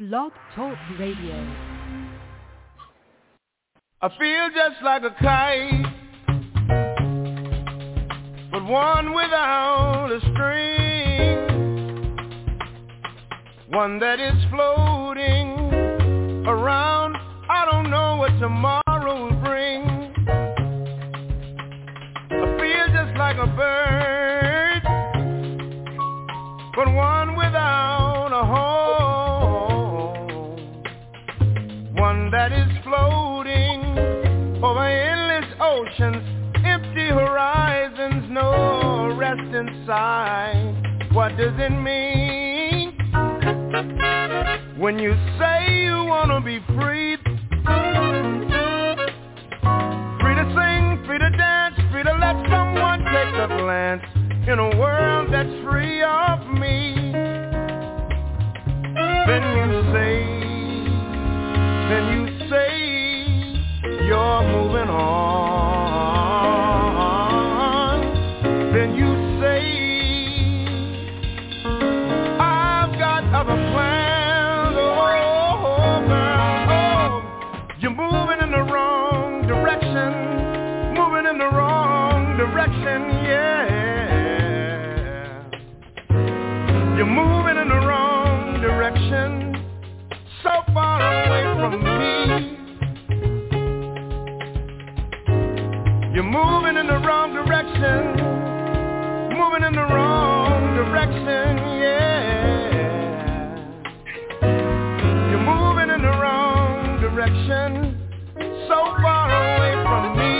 Blog Talk Radio. I feel just like a kite, but one without a string, one that is floating around. I don't know what tomorrow will bring. I feel just like a bird, but one without a home, one that is floating over endless oceans, empty horizons, no rest inside. What does it mean when you say you want to be free? Free to sing, free to dance, free to let someone take a glance in a world that's free of me. Then you say you're moving on. Then you say I've got other plans. Oh, girl, oh, you're moving in the wrong direction, moving in the wrong direction, yeah. You're moving in the wrong direction, so far away from me. You're moving in the wrong direction, moving in the wrong direction, yeah. You're moving in the wrong direction, so far away from me.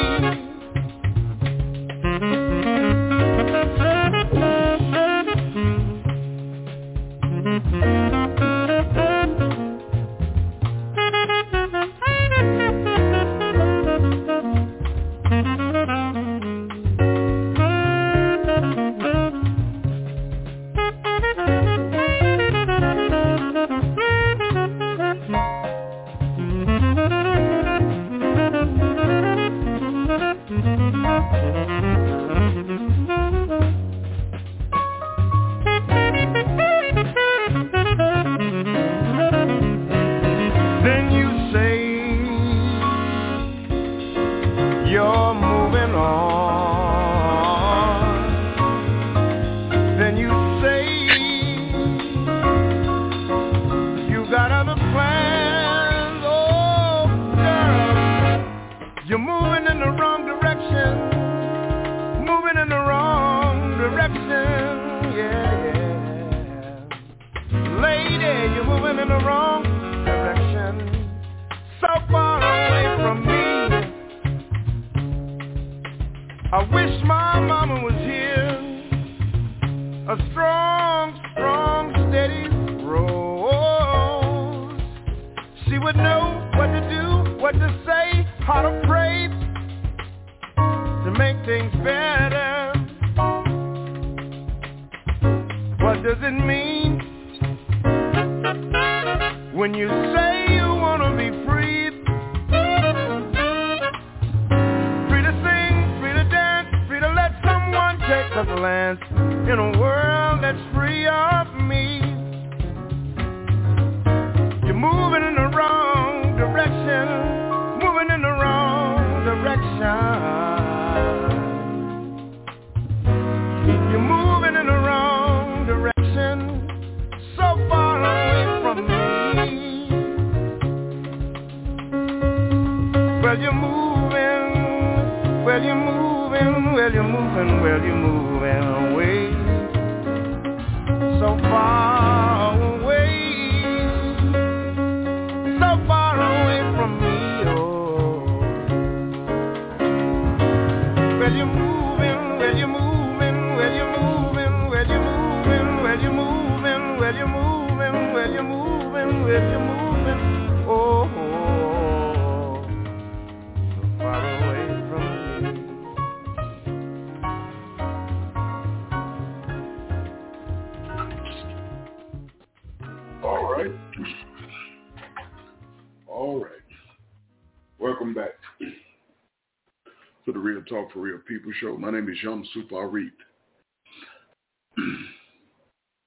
Talk for Real People show. My name is Yom Super Arit.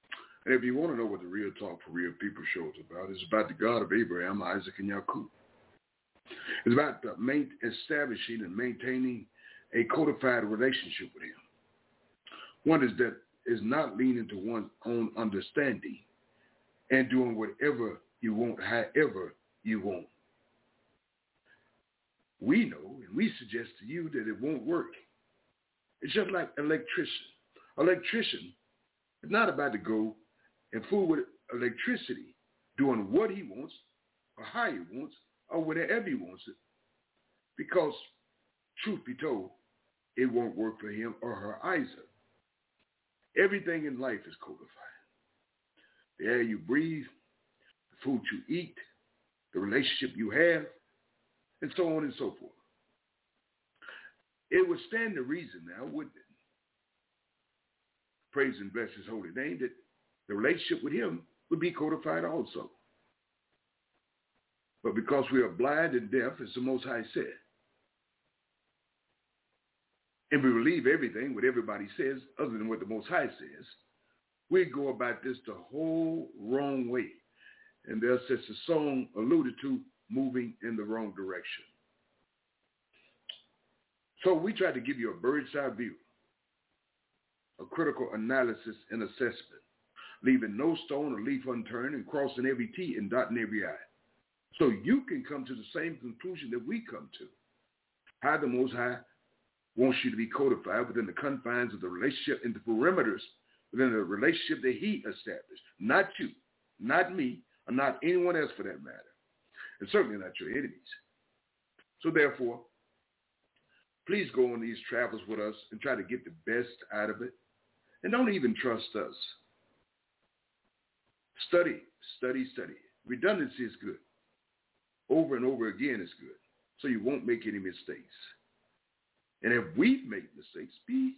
And if you want to know what the Real Talk for Real People show is about, it's about the God of Abraham, Isaac, and Jacob. It's about establishing and maintaining a codified relationship with him. One that is not leaning to one's own understanding and doing whatever you want, however you want. We know, and we suggest to you that it won't work. It's just like electrician. Electrician is not about to go and fool with electricity, doing what he wants, or how he wants, or whenever he wants it, because, truth be told, it won't work for him or her either. Everything in life is codified. The air you breathe, the food you eat, the relationship you have, and so on and so forth. It would stand to reason now, wouldn't it? Praise and bless his holy name, that the relationship with him would be codified also. But because we are blind and deaf, as the Most High said, and we believe everything what everybody says other than what the Most High says, we go about this the whole wrong way. And thus, as the song alluded to, moving in the wrong direction. So we try to give you a bird's eye view, a critical analysis and assessment, leaving no stone or leaf unturned and crossing every T and dotting every I. So you can come to the same conclusion that we come to. How the Most High wants you to be codified within the confines of the relationship and the perimeters within the relationship that he established. Not you, not me, or not anyone else for that matter. And certainly not your enemies. So therefore, please go on these travels with us and try to get the best out of it. And don't even trust us. Study, study, study. Redundancy is good. Over and over again is good. So you won't make any mistakes. And if we've made mistakes, be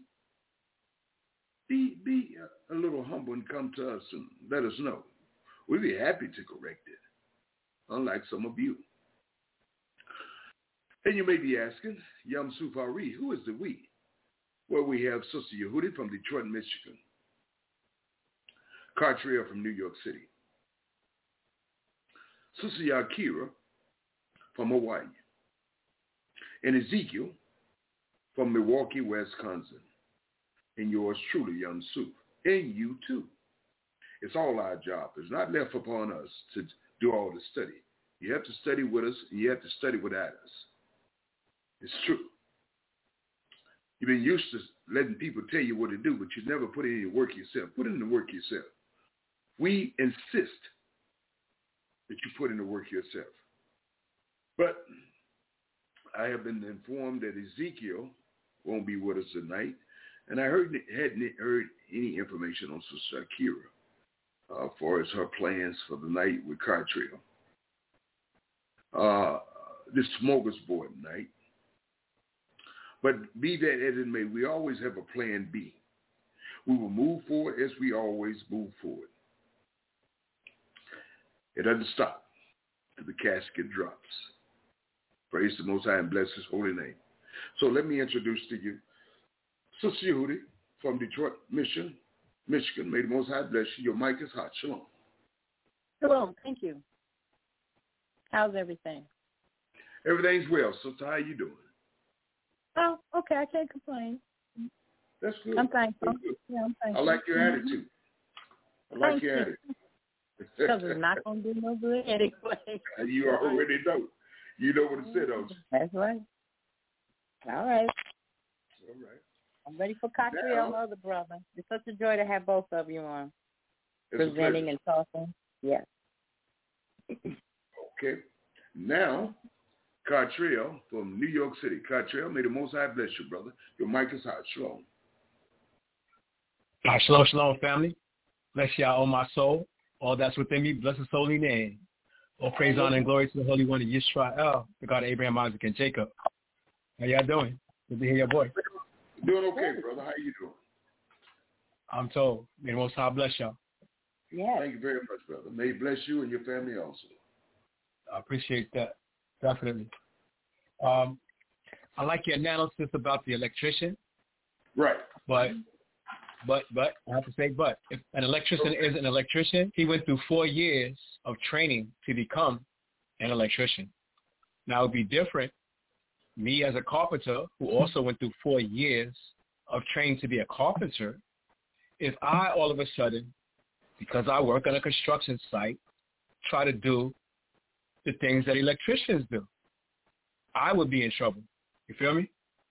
a little humble and come to us and let us know. We'd be happy to correct it, unlike some of you. And you may be asking, Yam Sufari, who is the we? Well, we have Sister Yehudi from Detroit, Michigan. Cartriel from New York City. Sister Yakira from Hawaii. And Ezekiel from Milwaukee, Wisconsin. And yours truly, Young Suf. And you too. It's all our job. It's not left upon us to do all the study. You have to study with us, and you have to study without us. It's true. You've been used to letting people tell you what to do, but you never put in the work yourself. Put in the work yourself. We insist that you put in the work yourself. But I have been informed that Ezekiel won't be with us tonight, and I hadn't heard any information on Sister Akira as far as her plans for the night with Cartriel. This smorgasbord night. But be that as it may, we always have a plan B. We will move forward as we always move forward. It doesn't stop until the casket drops. Praise the Most High and bless his holy name. So let me introduce to you Sister Yehudi from Detroit, Michigan. May the Most High bless you. Your mic is hot. Shalom. Hello. Thank you. How's everything? Everything's well. Sister, how you doing? Oh, okay. I can't complain. That's good. I'm thankful. That's good. Yeah, I'm thankful. I like your attitude. I like your attitude. Because it's not going to do no good anyway. You already know. You know what it said, don't you? That's right. All right. All right. I'm ready for Cartriel, other brother. It's such a joy to have both of you on. Presenting and talking. Yes. Okay. Now, Cartriel from New York City. Cartriel, may the Most High bless you, brother. Your mic is hot. Shalom. Shalom, shalom, family. Bless y'all, all my soul. All that's within me, bless his holy name. All praise, honor, and glory to the Holy One of Yisrael, the God of Abraham, Isaac, and Jacob. How y'all doing? Good to hear your voice. Doing okay, brother. How you doing? I'm told. May the Most High bless y'all. Yes. Thank you very much, brother. May he bless you and your family also. I appreciate that. Definitely. I like your analysis about the electrician. Right. But But I have to say, but if an electrician is an electrician, he went through 4 years of training to become an electrician. Now, it would be different. Me as a carpenter, who also went through 4 years of training to be a carpenter, if I all of a sudden, because I work on a construction site, try to do the things that electricians do, I would be in trouble. You feel me?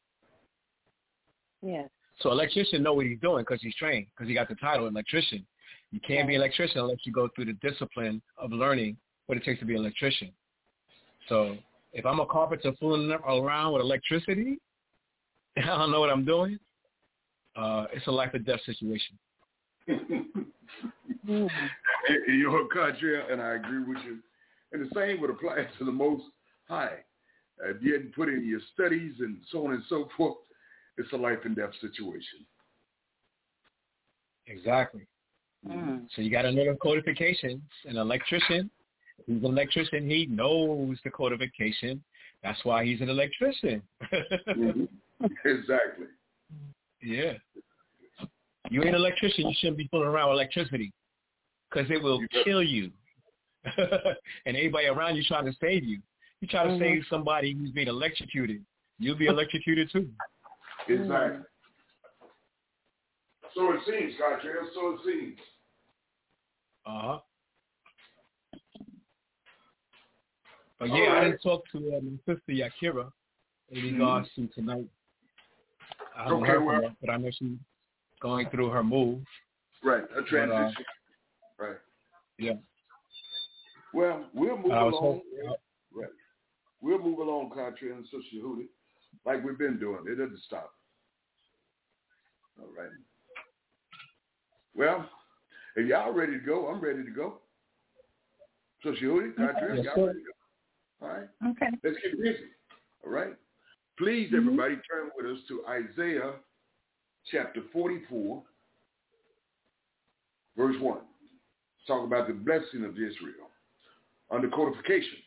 Yes. So electrician know what he's doing because he's trained, because he got the title electrician. You can't be an electrician unless you go through the discipline of learning what it takes to be an electrician. So if I'm a carpenter fooling around with electricity, I don't know what I'm doing, it's a life or death situation. You're country, and I agree with you. And the same would apply to the Most High. If you hadn't put in your studies and so on and so forth, it's a life and death situation. Exactly. So you got to know the codifications. An electrician, he's an electrician, he knows the codification. That's why he's an electrician. Exactly. Yeah. You ain't an electrician, you shouldn't be fooling around with electricity because it will kill you. And anybody around you trying to save you. You try to save somebody who's being electrocuted, you'll be electrocuted too. Exactly. So it seems, Cartrell, so it seems. Uh-huh. But yeah, I didn't talk to my sister Yakira in regards to tonight. I haven't heard from her, but I know she's going through her move. Right, a transition. Right. Yeah. Well, we'll move along. Right. We'll move along, Cartrell and Sister Hootie, like we've been doing. It doesn't stop. All right. Well, if y'all ready to go, I'm ready to go. Sister Hootie, Cartrell, y'all ready to go? All right. Okay. Let's get busy. All right. Please, everybody, turn with us to Isaiah chapter 44, verse 1. Talk about the blessing of Israel under codification.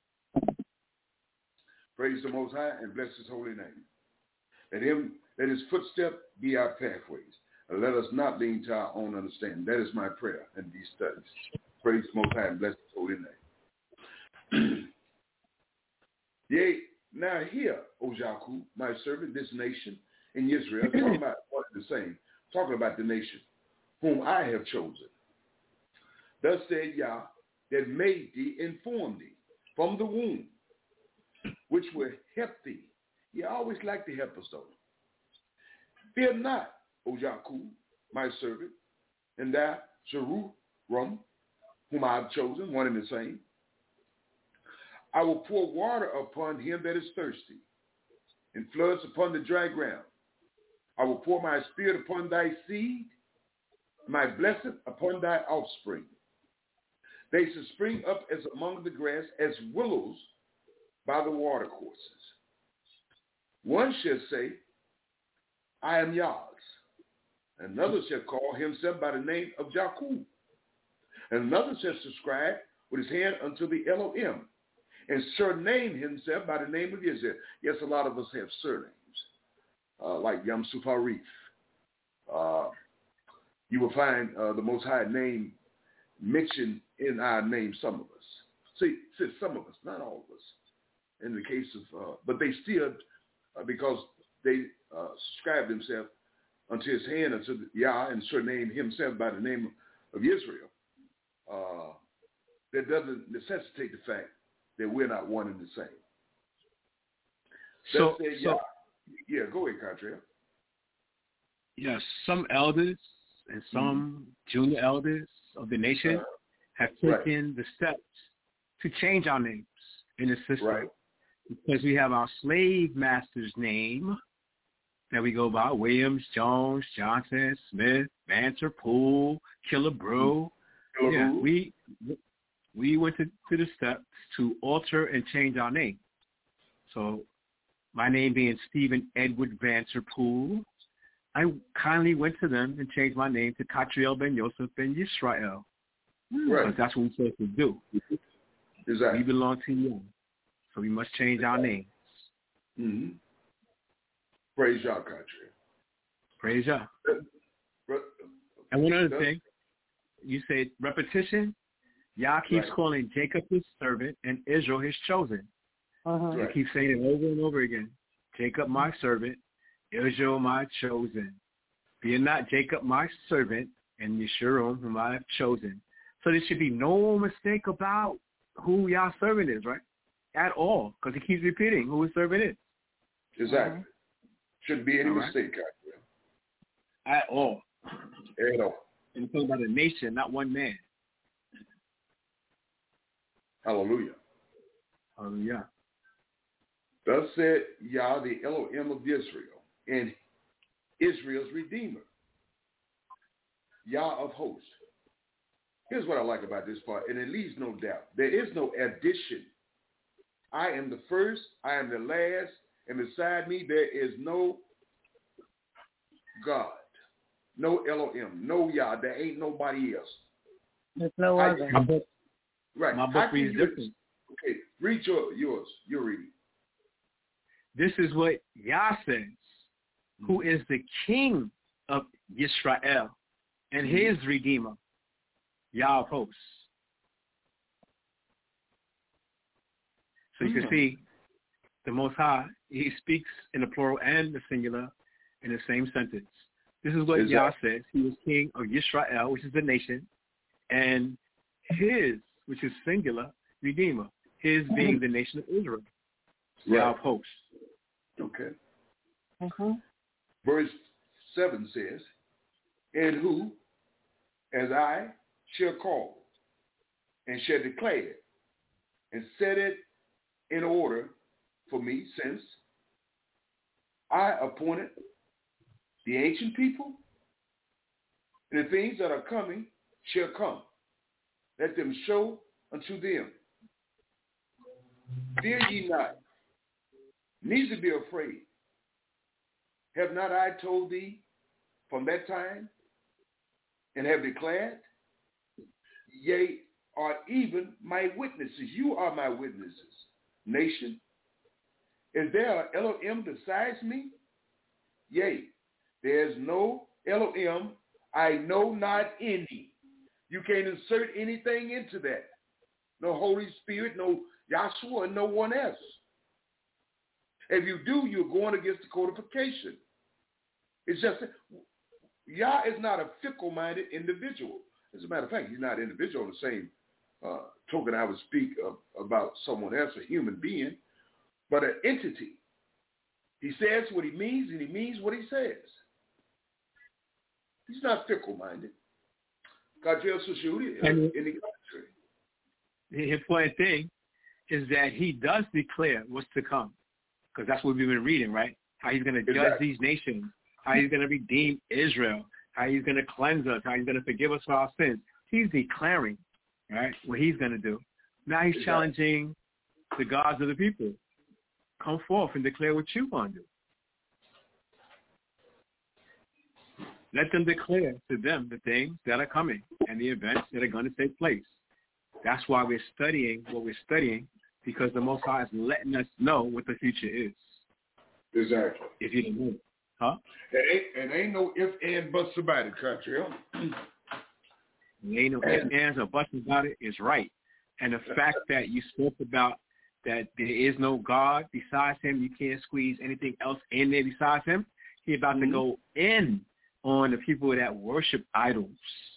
Praise the Most High and bless his holy name. Let his footstep be our pathways. And let us not lean to our own understanding. That is my prayer in these studies. Praise the Most High and bless his holy name. Yea, now hear, O Jacob, my servant, this nation in Israel, talking about what the same, talking about the nation whom I have chosen. Thus said Yah, that made thee and formed thee from the womb, which will help thee. He always liked to help us, though. Fear not, O Jacob, my servant, and thou, Jerusalem, whom I have chosen, one and the same. I will pour water upon him that is thirsty, and floods upon the dry ground. I will pour my spirit upon thy seed, my blessing upon thy offspring. They shall spring up as among the grass, as willows by the watercourses. One shall say, I am Yah's. Another shall call himself by the name of Jacob. And another shall subscribe with his hand unto the Elohim, and surname himself by the name of Israel. Yes, a lot of us have surnames, like Yamsuf Arif. You will find the Most High name mentioned in our name, some of us. See, some of us, not all of us. In the case of, but they still, because they subscribe themselves unto his hand, unto Yah, and surname himself by the name of Israel. That doesn't necessitate the fact that we're not one and the same. Yeah, go ahead, Cartrell. Yes, some elders and some junior elders of the nation have taken the steps to change our names in the system. Because we have our slave master's name that we go by: Williams, Jones, Johnson, Smith, Vanter, Poole, Killebrew. Yeah, we went to the steps to alter and change our name. So my name being Stephen Edward Vanter Poole, I kindly went to them and changed my name to Katriel Ben Yosef Ben Yisrael. Because that's what we're supposed to do. Exactly. We belong to you. So we must change our names. Praise Yah, country. Praise Yah. Brother And one other thing, you said repetition. Yah keeps calling Jacob his servant and Israel his chosen. He keeps saying it over and over again. Jacob my servant, Israel my chosen. Fear not Jacob my servant and Yeshurun whom I have chosen. So there should be no mistake about who Yah's servant is, right? At all, because he keeps repeating who his servant is. Exactly. Shouldn't be any mistake out there. At all. At all. And it's talking about a nation, not one man. Hallelujah. Hallelujah. Thus said Yah, the Elohim of Israel, and Israel's Redeemer, Yah of hosts. Here's what I like about this part, and it leaves no doubt. There is no addition. I am the first, I am the last, and beside me there is no God, no Elohim, no Yah. There ain't nobody else. There's no other. Right. My book reads different. Okay, read yours, your reading. This is what Yah says, who is the king of Yisrael and his Redeemer, Yah of hosts. So you can see the Most High, he speaks in the plural and the singular in the same sentence. This is what Yah says. He is king of Yisrael, which is the nation, and his, which is singular, Redeemer, his being the nation of Israel, Yah of hosts. Okay. Verse 7 says, and who, as I shall call, and shall declare it, and set it in order for me, since I appointed the ancient people, and the things that are coming shall come. Let them show unto them. Fear ye not, neither be afraid. Have not I told thee from that time, and have declared? Yea, are even my witnesses. You are my witnesses, nation. Is there an Elohim besides me? Yea, there is no Elohim, I know not any. You can't insert anything into that. No Holy Spirit, no Yahshua, and no one else. If you do, you're going against the codification. It's just, Yah is not a fickle-minded individual. As a matter of fact, he's not an individual on the same token I would speak about someone else, a human being, but an entity. He says what he means, and he means what he says. He's not fickle-minded. In the country. The important thing is that he does declare what's to come, because that's what we've been reading, right? How he's going to judge these nations, how he's going to redeem Israel, how he's going to cleanse us, how he's going to forgive us for our sins. He's declaring, right, what he's going to do. Now he's challenging the gods of the people. Come forth and declare what you want to do. Let them declare to them the things that are coming and the events that are going to take place. That's why we're studying what we're studying, because the Most High is letting us know what the future is. Exactly. If you didn't know. Huh? And ain't no ifs, and buts about it, country. Ain't no ifs, ands, or buts about it is right. And the fact that you spoke about that there is no God besides him, you can't squeeze anything else in there besides him, he's about to go in on the people that worship idols.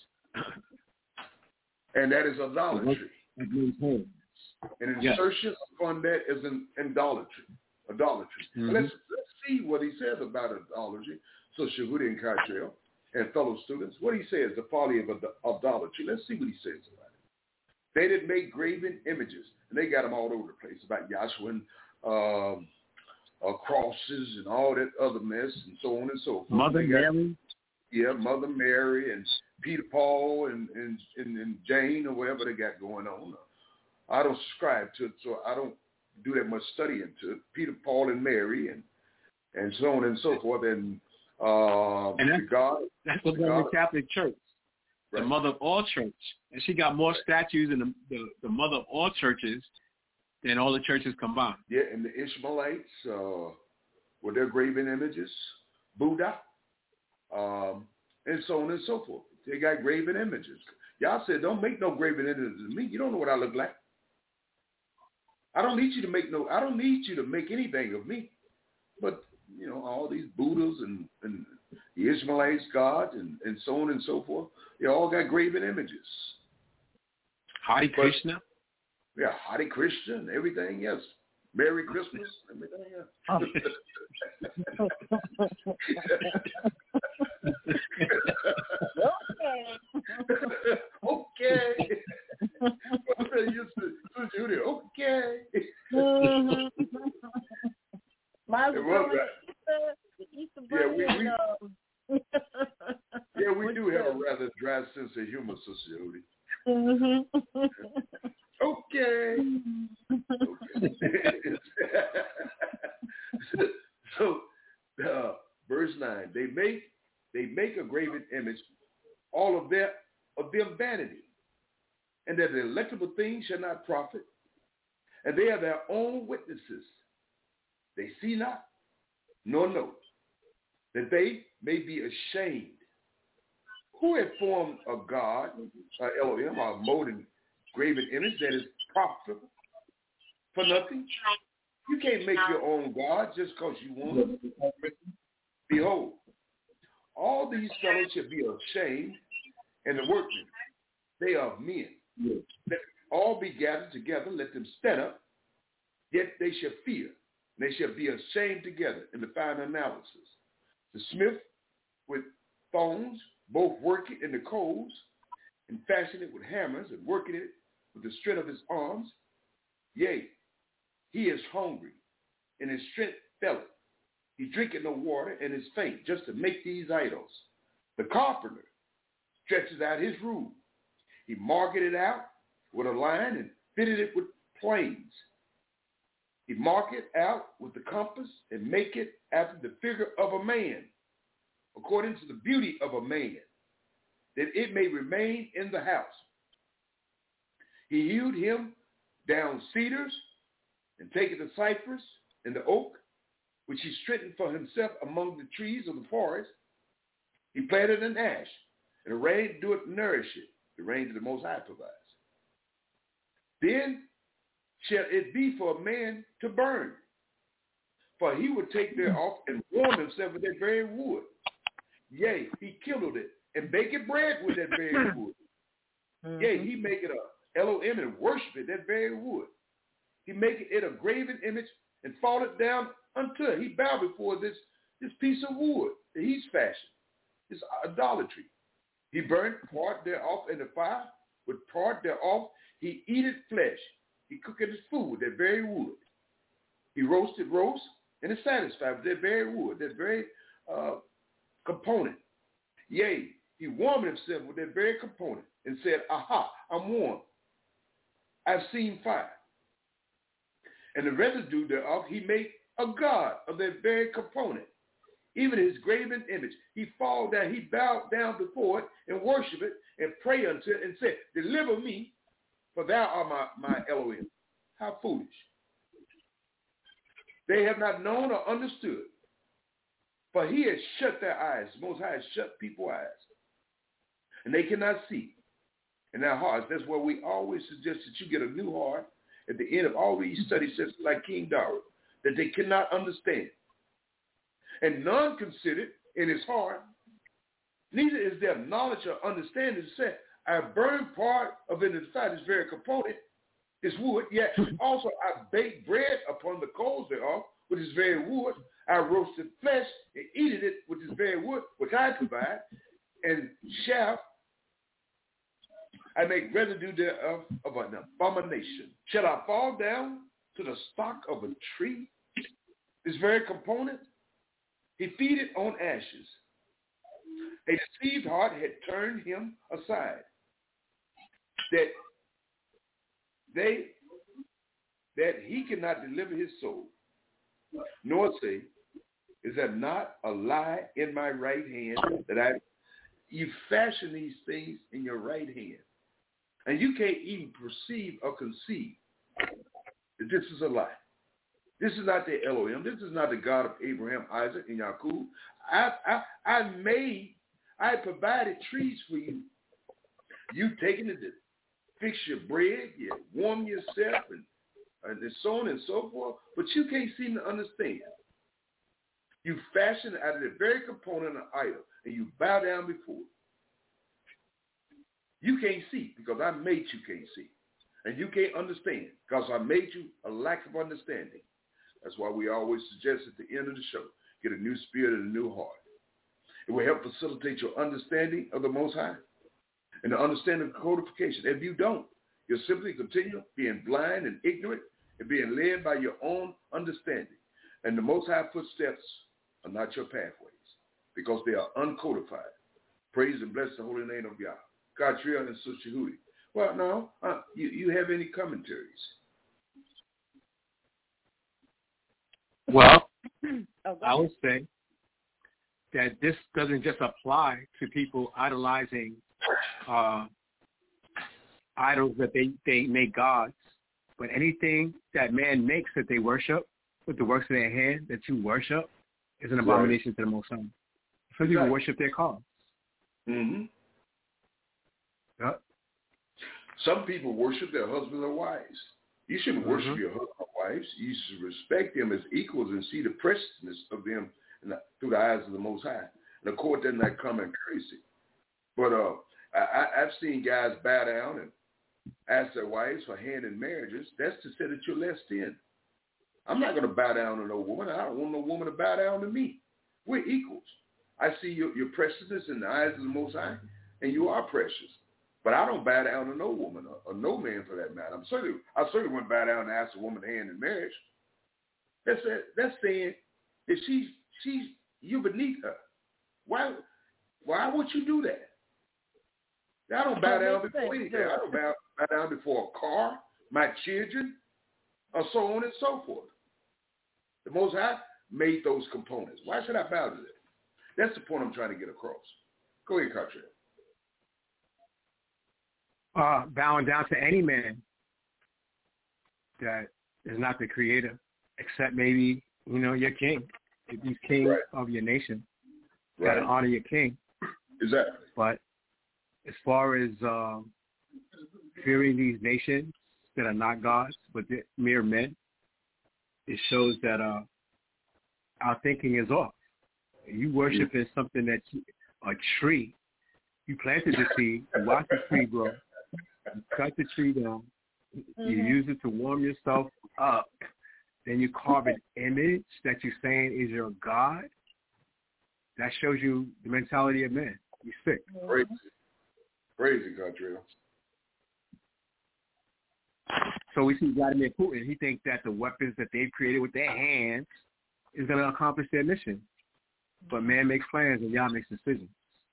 And that is idolatry. An insertion upon that is an idolatry. Let's see what he says about idolatry. So Shehudi and Kaitrell and fellow students, what he says, the folly of idolatry. Let's see what he says about it. They did make graven images, and they got them all over the place about Yahshua and crosses and all that other mess and so on and so forth. Mother Mary. Yeah, Mother Mary and Peter, Paul, and Jane, or whatever they got going on. I don't subscribe to it, so I don't do that much study into it. Peter, Paul, and Mary, and so on and so forth. And that's the Roman Catholic Church, the mother of all church. And she got more statues in the mother of all churches than all the churches combined. Yeah, and the Ishmaelites with their graven images, Buddha, and so on and so forth. They got graven images. Y'all said, don't make no graven images of me. You don't know what I look like. I don't need you to make anything of me. But, all these Buddhas and the Ishmaelites gods and so on and so forth, they all got graven images. Hare Krishna? Yeah, Hare Krishna and everything, yes. Merry Christmas, everything, yeah. Okay. Judy, okay. Might as well Easter bunny yeah, we do have a rather dry sense of humor, Sister Judy. Okay. So, verse 9, they make a graven image, all of them vanity, and that the electable things shall not profit, and they are their own witnesses. They see not, nor know, that they may be ashamed. Who had formed a God, Elohim, a molten graven image that is profitable for nothing? You can't make your own God just because you want to. Behold, all these fellows shall be ashamed, and the workmen, they are men. Let all be gathered together, let them stand up, yet they shall fear. They shall be ashamed together in the fine analysis. The smith with thongs, both work it in the coals, and fashion it with hammers, and working it with the strength of his arms. Yea, he is hungry, and his strength faileth. He drinketh no water, and is faint, just to make these idols. The carpenter stretches out his rule. He marked it out with a line, and fitted it with planes. He mark it out with the compass, and make it after the figure of a man, according to the beauty of a man, that it may remain in the house. He hewed him down cedars, and taketh the cypress and the oak, which he strengthened for himself among the trees of the forest. He planted an ash, and the rain doeth nourish it. The rain that the Most High provides. Then shall it be for a man to burn, for he would take thereof and warm himself with that very wood. Yea, he kindled it, and baked bread with that very wood. Yea, he maketh a Elohim and worship it, that very wood. He maketh it a graven image, and fall it down unto it. He bowed before this piece of wood that he's fashioned. It's idolatry. He burnt part thereof in the fire, with part thereof he eateth flesh. He cooketh his food with that very wood. He roasted roast, and is satisfied with that very wood, that very component. Yea, he warmed himself with that very component, and said, aha, I'm warm. I've seen fire. And the residue thereof he made a god of that very component, even his graven image. He fall down, he bowed down before it, and worship it, and pray unto it, and said, deliver me, for thou art my Elohim. How foolish. They have not known or understood, for he has shut their eyes. The Most High has shut people's eyes, and they cannot see. In their hearts, that's where we always suggest that you get a new heart at the end of all these study sessions like King David, that they cannot understand. And none considered in his heart, neither is there knowledge or understanding to say, I burn part of it in the fire, this very component, this wood, yet also I bake bread upon the coals thereof with this very wood. I roasted flesh and eated it with this very wood, which I provide, and shall I make residue thereof of an abomination. Shall I fall down to the stock of a tree? This very component, he feedeth on ashes. A deceived heart had turned him aside, that he cannot deliver his soul, nor say, is that not a lie in my right hand, that you fashion these things in your right hand, and you can't even perceive or conceive that this is a lie. This is not the Elohim. This is not the God of Abraham, Isaac, and Jacob. I I provided trees for you. You taking it to fix your bread, you warm yourself, and so on and so forth, but you can't seem to understand. You fashion out of the very component of idol, and you bow down before it. You can't see because I made you can't see. And you can't understand because I made you a lack of understanding. That's why we always suggest at the end of the show, get a new spirit and a new heart. It will help facilitate your understanding of the Most High and the understanding of codification. If you don't, you'll simply continue being blind and ignorant and being led by your own understanding. And the Most High footsteps are not your pathways because they are uncodified. Praise and bless the holy name of Yah. Katriel and Sister Hootie. Well, no, you have any commentaries? Well, I would say that this doesn't just apply to people idolizing idols that they make gods, but anything that man makes that they worship with the works of their hand that you worship is an abomination to the Most High. Some people worship their cars. Mm-hmm. Yep. Some people worship their husbands or wives. You shouldn't worship your husband or wives. You should respect them as equals and see the preciousness of them through the eyes of the Most High. And of course, does not come in courtesy. But I've seen guys bow down and ask their wives for hand in marriages. That's to say that you're less than. I'm not going to bow down to no woman. I don't want no woman to bow down to me. We're equals. I see your preciousness in the eyes of the Most High, and you are precious. But I don't bow down to no woman or no man for that matter. I certainly wouldn't bow down and ask a woman hand in marriage. That's saying if she's you beneath her. Why would you do that? I don't bow down before anything. I don't bow down before a car, my children, or so on and so forth. The Most High made those components. Why should I bow to that? That's the point I'm trying to get across. Go ahead, Cartrell. Bowing down to any man that is not the creator, except maybe, your king. If he's king of your nation, you got to honor your king. Exactly. But as far as fearing these nations that are not gods, but they're mere men, it shows that our thinking is off. You worship in something that's a tree. You planted the seed, you watch the tree grow, you cut the tree down, you use it to warm yourself up, then you carve an image that you're saying is your God. That shows you the mentality of men. You're sick. Crazy, Cartrell. So we see Vladimir Putin. He thinks that the weapons that they've created with their hands is going to accomplish their mission. But man makes plans and Yah makes decisions.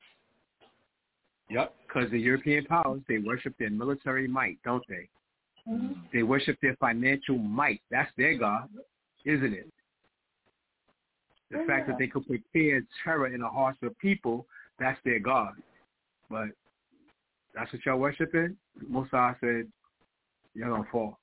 Yep, because the European powers, they worship their military might, don't they? Mm-hmm. They worship their financial might. That's their God, isn't it? The fact that they could prepare terror in the hearts of people, that's their God. But that's what y'all worshiping? Mosai said, you're going to fall.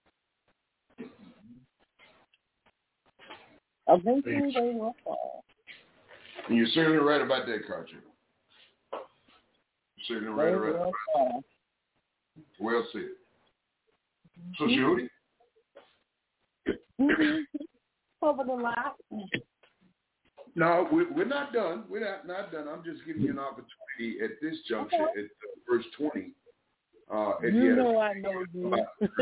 Eventually they will fall. And you're certainly right about that, Cartrell. You're certainly right about that. Well said. So, Judy? Over the lot. No, we're not done. We're not done. I'm just giving you an opportunity at this juncture at verse 20. I know you.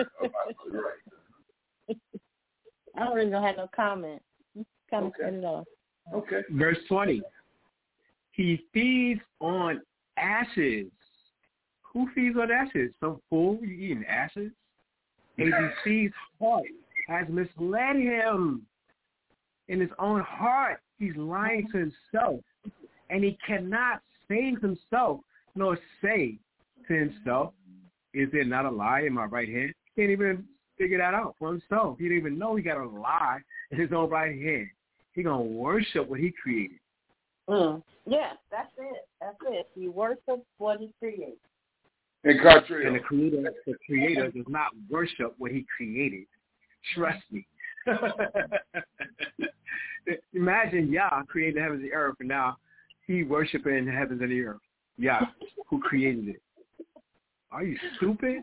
Right. I don't even have no comment. Kind of cut it off. Okay. Verse 20. He feeds on ashes. Who feeds on ashes? Some fool? You eating ashes? ABC's heart has misled him. In his own heart, he's lying to himself. And he cannot save himself, nor say to himself, is there not a lie in my right hand? He can't even figure that out for himself. He didn't even know he got a lie in his own right hand. He's going to worship what he created. Yeah, that's it. He worships what he created. And Cartrell. And the creator does not worship what he created. Trust me. Imagine Yah created the heavens and the earth, and now he worshiping in the heavens and the earth? Yeah, who created it? Are you stupid?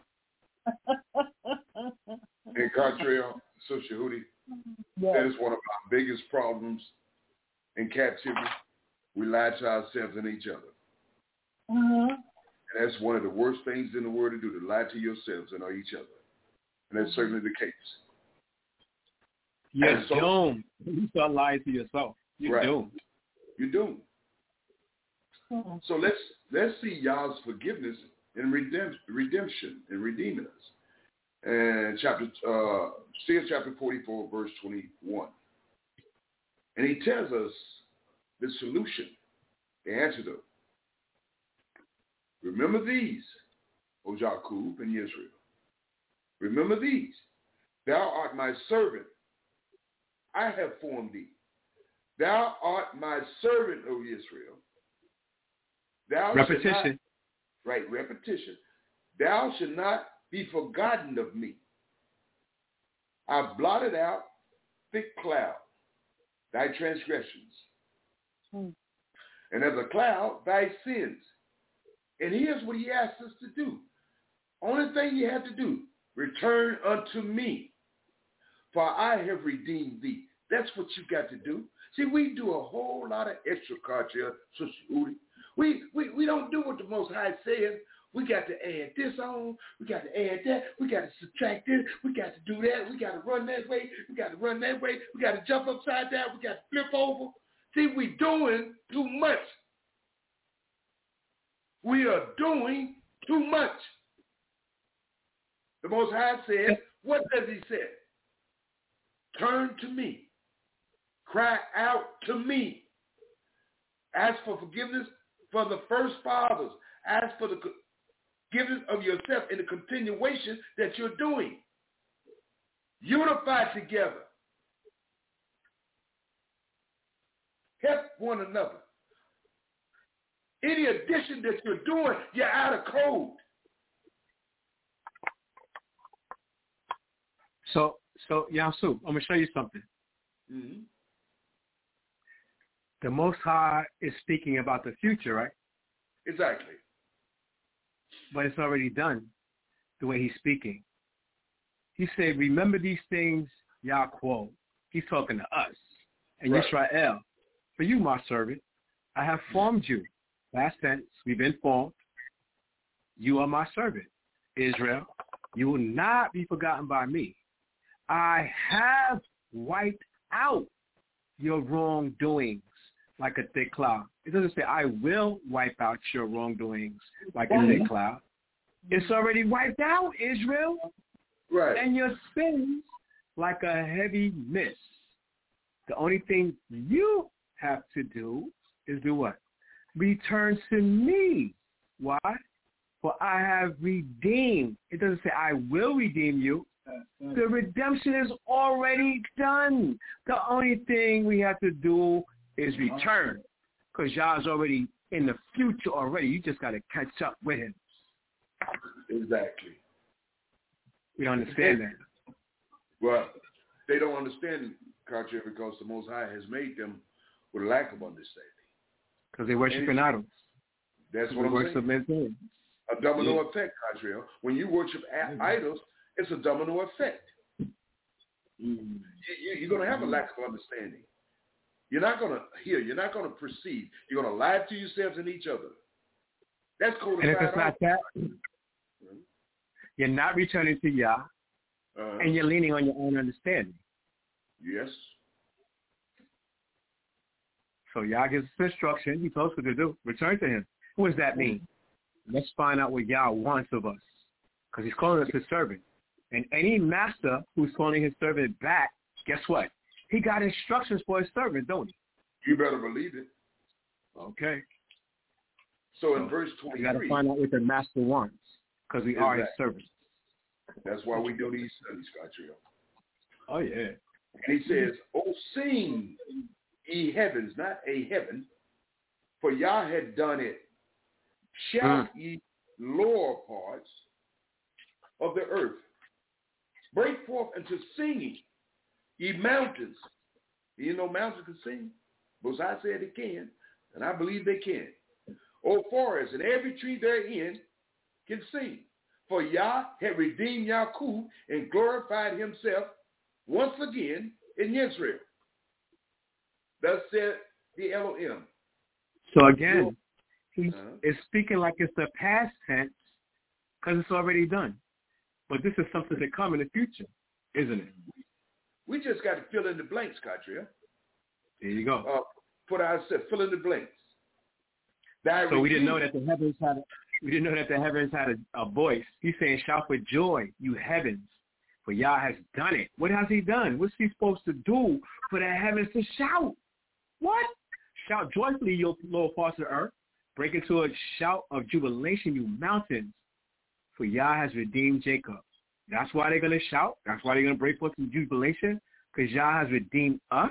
And Cartrell, Sister Hootie, that is one of our biggest problems in captivity. We lie to ourselves and each other. And that's one of the worst things in the world to do, to lie to yourselves and each other. And that's certainly the case. You're doomed. You start lying to yourself. You're doomed. You're doomed. So let's see Yah's forgiveness and redemption and redeeming us. And chapter 44, verse 21. And he tells us the solution, the antidote. Remember these, O Jacob and Israel. Remember these. Thou art my servant. I have formed thee. Thou art my servant, O Israel. Thou repetition. Repetition. Thou shalt not be forgotten of me. I've blotted out thick cloud, thy transgressions. And as a cloud, thy sins. And here's what he asks us to do. Only thing you have to do, return unto me, for I have redeemed thee. That's what you got to do. See, we do a whole lot of extra Cartrell, Sister Udi. We don't do what the Most High says. We got to add this on. We got to add that. We got to subtract this. We got to do that. We got to run that way. We got to run that way. We got to jump upside down. We got to flip over. See, we doing too much. We are doing too much. The Most High says, what does he say? Turn to me. Cry out to me. Ask for forgiveness for the first fathers. Ask for the forgiveness of yourself in the continuation that you're doing. Unify together. Help one another. Any addition that you're doing, you're out of code. So Yasu, I'm going to show you something. Mm-hmm. The Most High is speaking about the future, right? Exactly. But it's already done the way he's speaking. He said, remember these things, Yahweh. He's talking to us. And Yisrael, for you, my servant, I have formed you. Past tense, we've been formed. You are my servant. Israel, you will not be forgotten by me. I have wiped out your wrongdoings like a thick cloud. It doesn't say I will wipe out your wrongdoings like a thick cloud. It's already wiped out, Israel. Right. And your sins like a heavy mist. The only thing you have to do is do what? Return to me. Why? For I have redeemed. It doesn't say I will redeem you. The redemption is already done. The only thing we have to do is return, because Yah's already in the future already. You just got to catch up with him. Exactly. We don't understand that. Well, they don't understand, Cartier, because the Most High has made them with a lack of understanding. Because they worship in idols. That's what I'm saying. A domino effect, Cartier. When you worship idols, it's a domino effect. You're going to have a lack of understanding. You're not going to hear. You're not going to perceive. You're going to lie to yourselves and each other. That's called. And if it's not that, you're not returning to Yah, and you're leaning on your own understanding. Yes. So Yah gives us instruction. He tells us what to do. Return to him. What does that mean? Let's find out what Yah wants of us, because he's calling us his servant. And any master who's calling his servant back, guess what? He got instructions for his servant, don't he? You better believe it. Okay. So in verse 23. We got to find out what the master wants, because we are his servants. That's why we do these studies, Cartier. Oh, yeah. And he says, "Oh, sing, ye heavens," not a heaven, "for Yah had done it. Shout ye lower parts of the earth. Break forth into singing, ye mountains." You know mountains can sing. Most I said it can. and I believe they can. O forest, and every tree therein can sing. For Yah had redeemed Yaakov and glorified himself once again in Israel. Thus said the Elohim. So again, he is speaking like it's the past tense because it's already done. But this is something to come in the future, isn't it? We just got to fill in the blanks, Catriel. There you go. Put ourselves, fill in the blanks. So we didn't know that the heavens had. We didn't know that the heavens had a voice. He's saying, "Shout for joy, you heavens, for Yah has done it." What has he done? What's he supposed to do for the heavens to shout? What? Shout joyfully, you lower parts of the earth. Break into a shout of jubilation, you mountains, for Yah has redeemed Jacob. That's why they're going to shout. That's why they're going to break forth in jubilation, because Yah has redeemed us.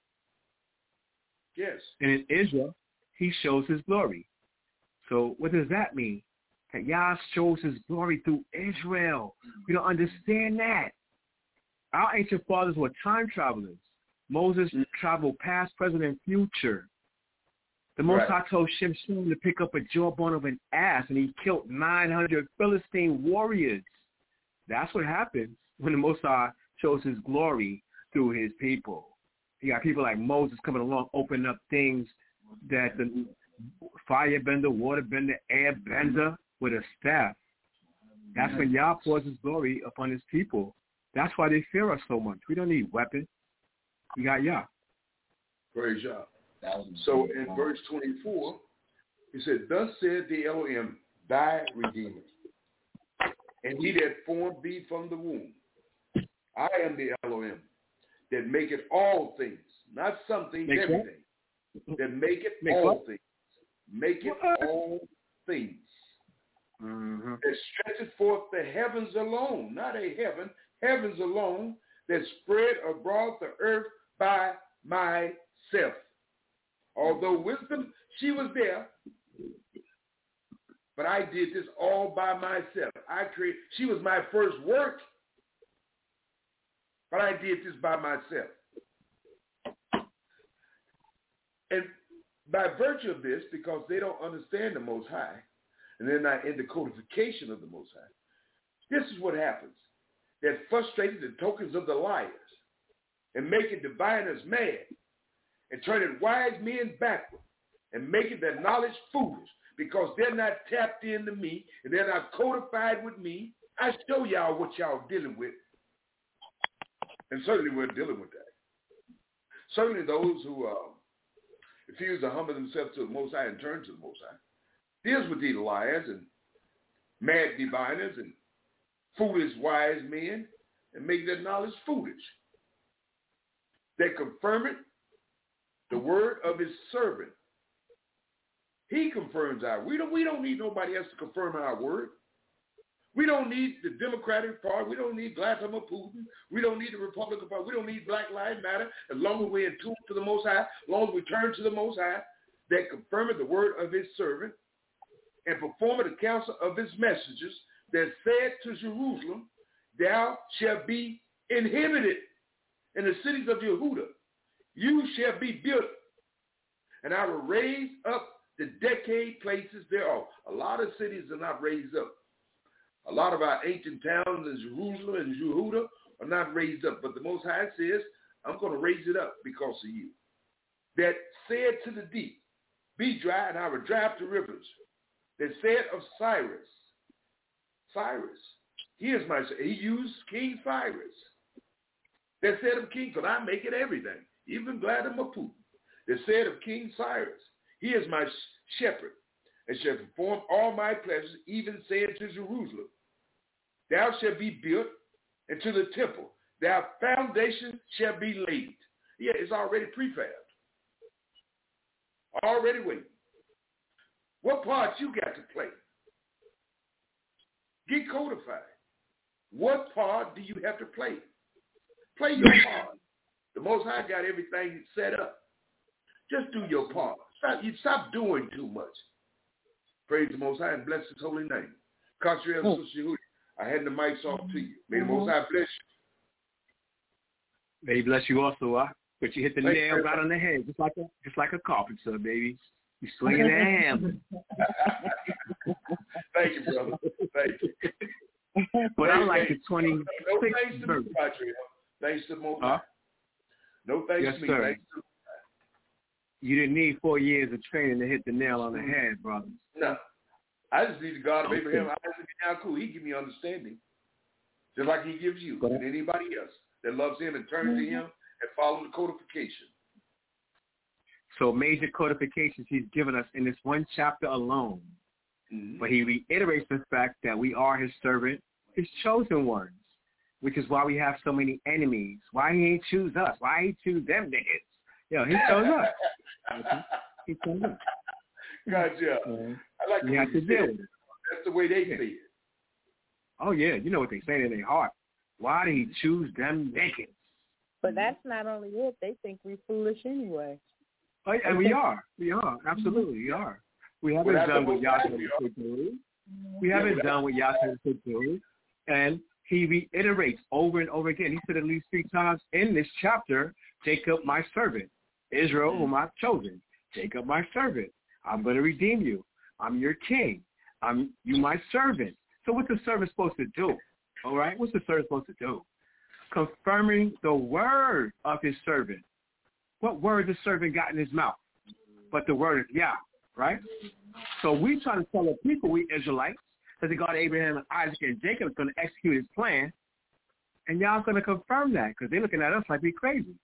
Yes. And in Israel, he shows his glory. So what does that mean? That Yah shows his glory through Israel. We don't understand that. Our ancient fathers were time travelers. Moses traveled past, present, and future. The Most High told Shimshon to pick up a jawbone of an ass, and he killed 900 Philistine warriors. That's what happens when the Most High shows his glory through his people. You got people like Moses coming along, opening up things that the fire bender, water bender, air bender with a staff. That's when Yah pours his glory upon his people. That's why they fear us so much. We don't need weapons. We got Yah. Praise Yah. So in verse 24, he said, "Thus said the Elohim, thy Redeemer, and he that formed thee from the womb. I am the Elohim that maketh all things, not some things, everything. That maketh all things. Maketh all things. That stretcheth forth the heavens alone, not a heaven, heavens alone, that spread abroad the earth by myself. Although wisdom, she was there, but I did this all by myself. She was my first work, but I did this by myself. And by virtue of this, because they don't understand the Most High, and they're not in the codification of the Most High, this is what happens. That frustrated the tokens of the liars and making diviners mad and turning wise men backward and making their knowledge foolish because they're not tapped into me and they're not codified with me. I show y'all what y'all dealing with. And certainly we're dealing with that. Certainly those who refuse to humble themselves to the Most High and turn to the Most High deals with these liars and mad diviners and foolish wise men and make their knowledge foolish. They confirm it, the word of his servant. He confirms our word. We don't need nobody else to confirm our word. We don't need the Democratic Party. We don't need Vladimir Putin. We don't need the Republican Party. We don't need Black Lives Matter. As long as we're in tune to the Most High, as long as we turn to the Most High, that confirmeth the word of his servant and performeth the counsel of his messengers, that said to Jerusalem, thou shalt be inhabited in the cities of Yehuda. You shall be built, and I will raise up the decayed places thereof. A lot of cities are not raised up. A lot of our ancient towns in Jerusalem and Yehuda are not raised up. But the Most High says, I'm going to raise it up because of you. That said to the deep, be dry, and I will dry up the rivers. That said of Cyrus, he used King Cyrus. That said of King, because I make it everything, even Vladimir Putin. That said of King Cyrus, he is my shepherd, and shall perform all my pleasures, even said to Jerusalem, thou shalt be built into the temple, thy foundation shall be laid. Yeah, it's already prefabbed. Already waiting. What part you got to play? Get codified. What part do you have to play? Play your part. The Most High got everything set up. Just do your part. Stop doing too much. Praise the Most High and bless his holy name. Catriel, I hand the mics off to you. May the Most High bless you. May he bless you also, but you hit the nail right on the head, just like a carpenter, baby. You swinging that hammer. Thank you, brother. Thank you. But I like the 26th No thanks to verse. me, Patrick. Thanks to Most High. No thanks Yes, to me. sir. Thanks to You didn't need 4 years of training to hit the nail on the head, brother. No. I just need the God of Abraham, Isaac, and Yaakov. He give me understanding. Just like he gives you and anybody else that loves him and turns to him and follows the codification. So major codifications he's given us in this one chapter alone. Mm-hmm. But he reiterates the fact that we are his servant, his chosen ones, which is why we have so many enemies. Why he ain't choose us? Why he choose them niggas? Yo, he chose us. He chose us. Gotcha. I like the way you say it. That's the way they say it. Oh, yeah. You know what they say in their heart. Why did he choose them niggas? But that's not only it. They think we're foolish anyway. Oh, and we are. We are. Absolutely, we are. We haven't done what Yah said to do. We haven't done what Yah said to do. And he reiterates over and over again. He said at least 3 times in this chapter, Jacob, my servant. Israel, whom I've chosen. Jacob, my servant. I'm going to redeem you. I'm your king. You my servant. So what's the servant supposed to do? All right? What's the servant supposed to do? Confirming the word of his servant. What word the servant got in his mouth? But the word of Yah, right? So we try to tell the people, we Israelites, that the God of Abraham and Isaac and Jacob is going to execute his plan. And Yah's going to confirm that because they're looking at us like we crazy.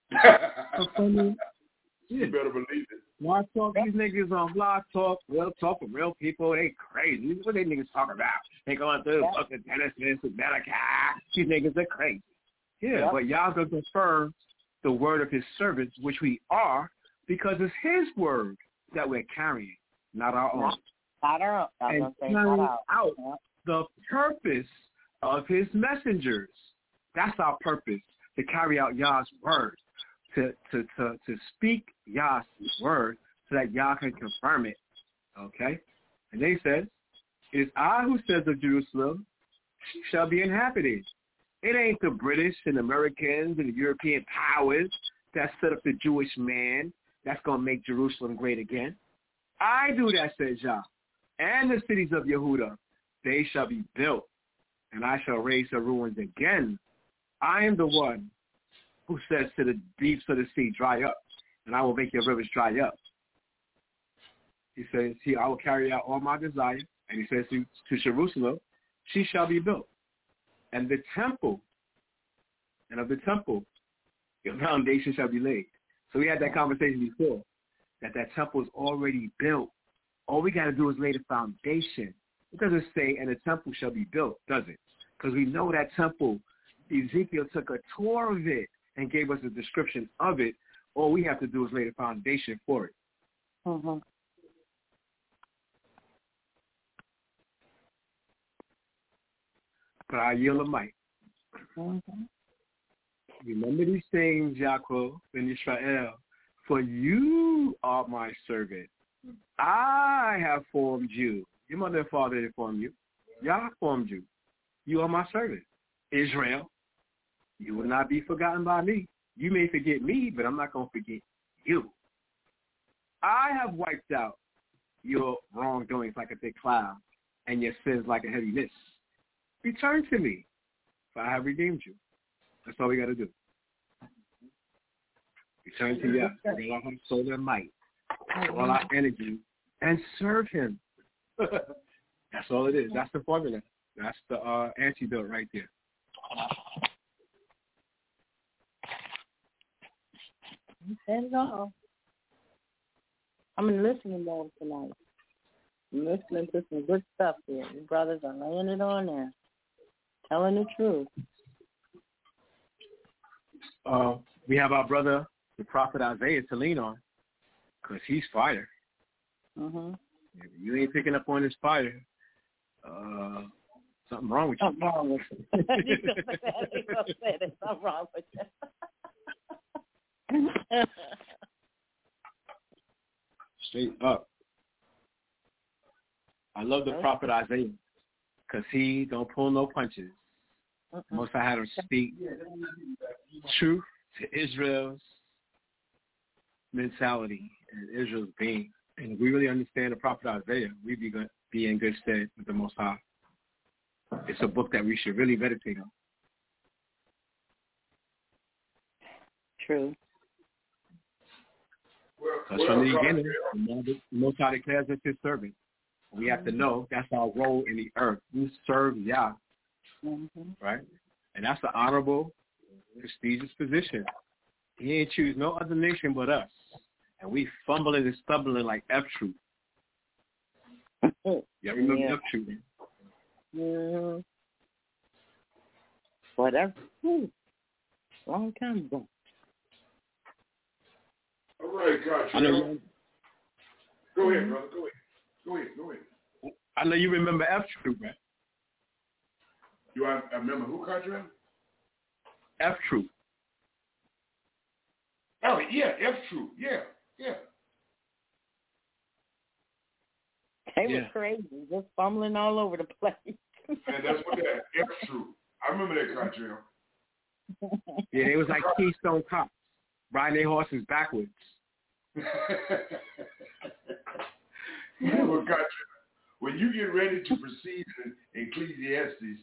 You better believe it. Blog Talk, these niggas on Blog Talk, real talk with real people, they crazy. What they niggas talking about? They going through fucking Genesis and Malachi. These niggas are crazy. Yeah, but y'all going to confirm the word of his servants, which we are, because it's his word that we're carrying, not our own. Not our own. And carrying out the purpose of his messengers. That's our purpose, to carry out Yah's word. To speak Yah's word so that Yah can confirm it. Okay? And they said, it is I who says of Jerusalem, she shall be inhabited. It ain't the British and Americans and the European powers that set up the Jewish man that's going to make Jerusalem great again. I do that, says Yah. And the cities of Yehuda, they shall be built, and I shall raise the ruins again. I am the one who says to the deeps of the sea, dry up, and I will make your rivers dry up. He says, I will carry out all my desire. And he says to Jerusalem, she shall be built. And the temple, and of the temple, your foundation shall be laid. So we had that conversation before, that temple is already built. All we got to do is lay the foundation. It doesn't say, and the temple shall be built, does it? Because we know that temple, Ezekiel took a tour of it and gave us a description of it. All we have to do is lay the foundation for it. Mm-hmm. But I yield the mic. Mm-hmm. Remember these things, Yaakov and Israel, for you are my servant. I have formed you. Your mother and father didn't form you. Yah formed you. You are my servant. Israel, you will not be forgotten by me. You may forget me, but I'm not going to forget you. I have wiped out your wrongdoings like a thick cloud and your sins like a heavy mist. Return to me, for I have redeemed you. That's all we got to do. Return to Yah with all our soul and might, all our energy, and serve him. That's all it is. That's the formula. That's the antidote right there. You said it all. I'm in listening mode tonight. I'm listening to some good stuff here. You brothers are laying it on there. Telling the truth. We have our brother, the prophet Isaiah, to lean on, because he's fire. Mm-hmm. If you ain't picking up on his fire, something wrong with you. Something wrong with you. He's going to say there's something wrong with you. Straight up. I love the prophet Isaiah, because he don't pull no punches. Most I had him speak truth to Israel's mentality and Israel's being And if we really understand the prophet Isaiah, we'd be in good stead with the Most High. It's a book that we should really meditate on. True. Because from the beginning, the Most High declares us his servant. We have to know that's our role in the earth. We serve Yah, right? And that's an honorable, prestigious position. He ain't choose no other nation but us. And we fumbling and stumbling like F-Troop. You remember F-Troop? Yeah. Whatever. Long time ago. All right, Cottrell. Go ahead, brother. Go ahead. I know you remember F-Troop, right? Do I remember who, Cottrell? F-Troop. Oh, yeah, F-Troop. Yeah. They were crazy, just fumbling all over the place. And that's what that F-Troop. I remember that, Cottrell. Yeah, they was like Keystone Cops, riding their horses backwards. Well, Cottrell, when you get ready to proceed in Ecclesiastes,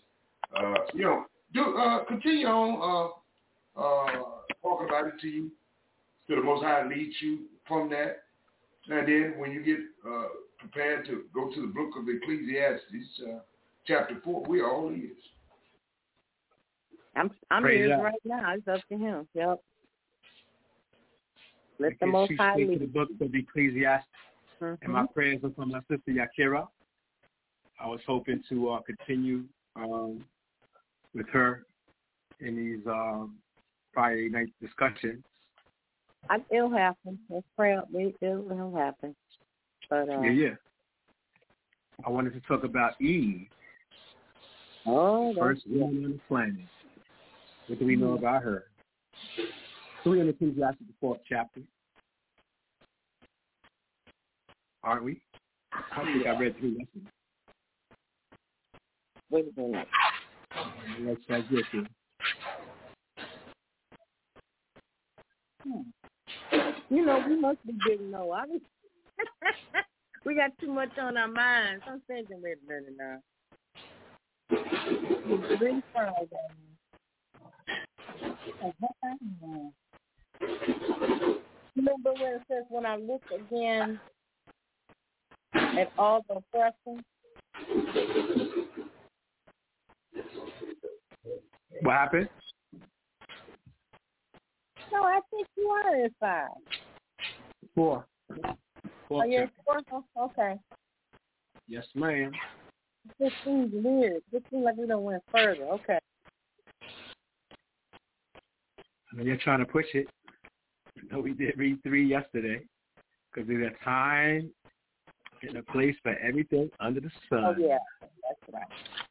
continue on talking about it to you, so the Most High leads you from that. And then when you get prepared to go to the book of Ecclesiastes, chapter 4, we are all ears. I'm ears right now. It's up to him. Yep. Let the Most High lead. The book of Ecclesiastes. And my prayers are from my sister Yakira. I was hoping to continue with her in these Friday night discussions. It'll happen. Let's pray up. It'll happen. But yeah. I wanted to talk about Eve. Oh, first woman on the planet. What do we know about her? So we're in Ecclesiastes, the 4th chapter. Aren't we? I think I read 3 lessons. Wait a minute. Let's get here. You know, we must be getting low. We got too much on our minds. I'm thinking, wait a minute now. Really proud Remember when it says, when I look again at all the oppression? What happened? No, I think you are in 5. 4. Oh, you're 4? Okay. Yes, ma'am. This seems weird. This seems like we don't went further. Okay. I know you're trying to push it. No, we did read 3 yesterday because there's a time and a place for everything under the sun. Oh, yeah. That's right.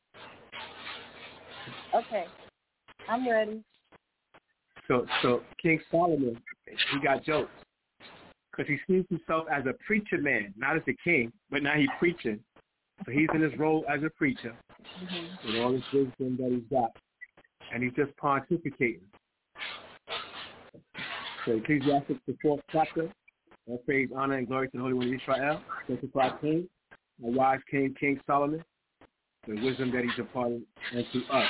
Okay. I'm ready. So King Solomon, he got jokes because he sees himself as a preacher man, not as a king, but now he's preaching. So he's in his role as a preacher with all this wisdom that he's got, and he's just pontificating. So Ecclesiastes, the 4th chapter, all praise, honor, and glory to the Holy One of Israel, sanctified King, a wise King, King Solomon, the wisdom that he's imparted unto us.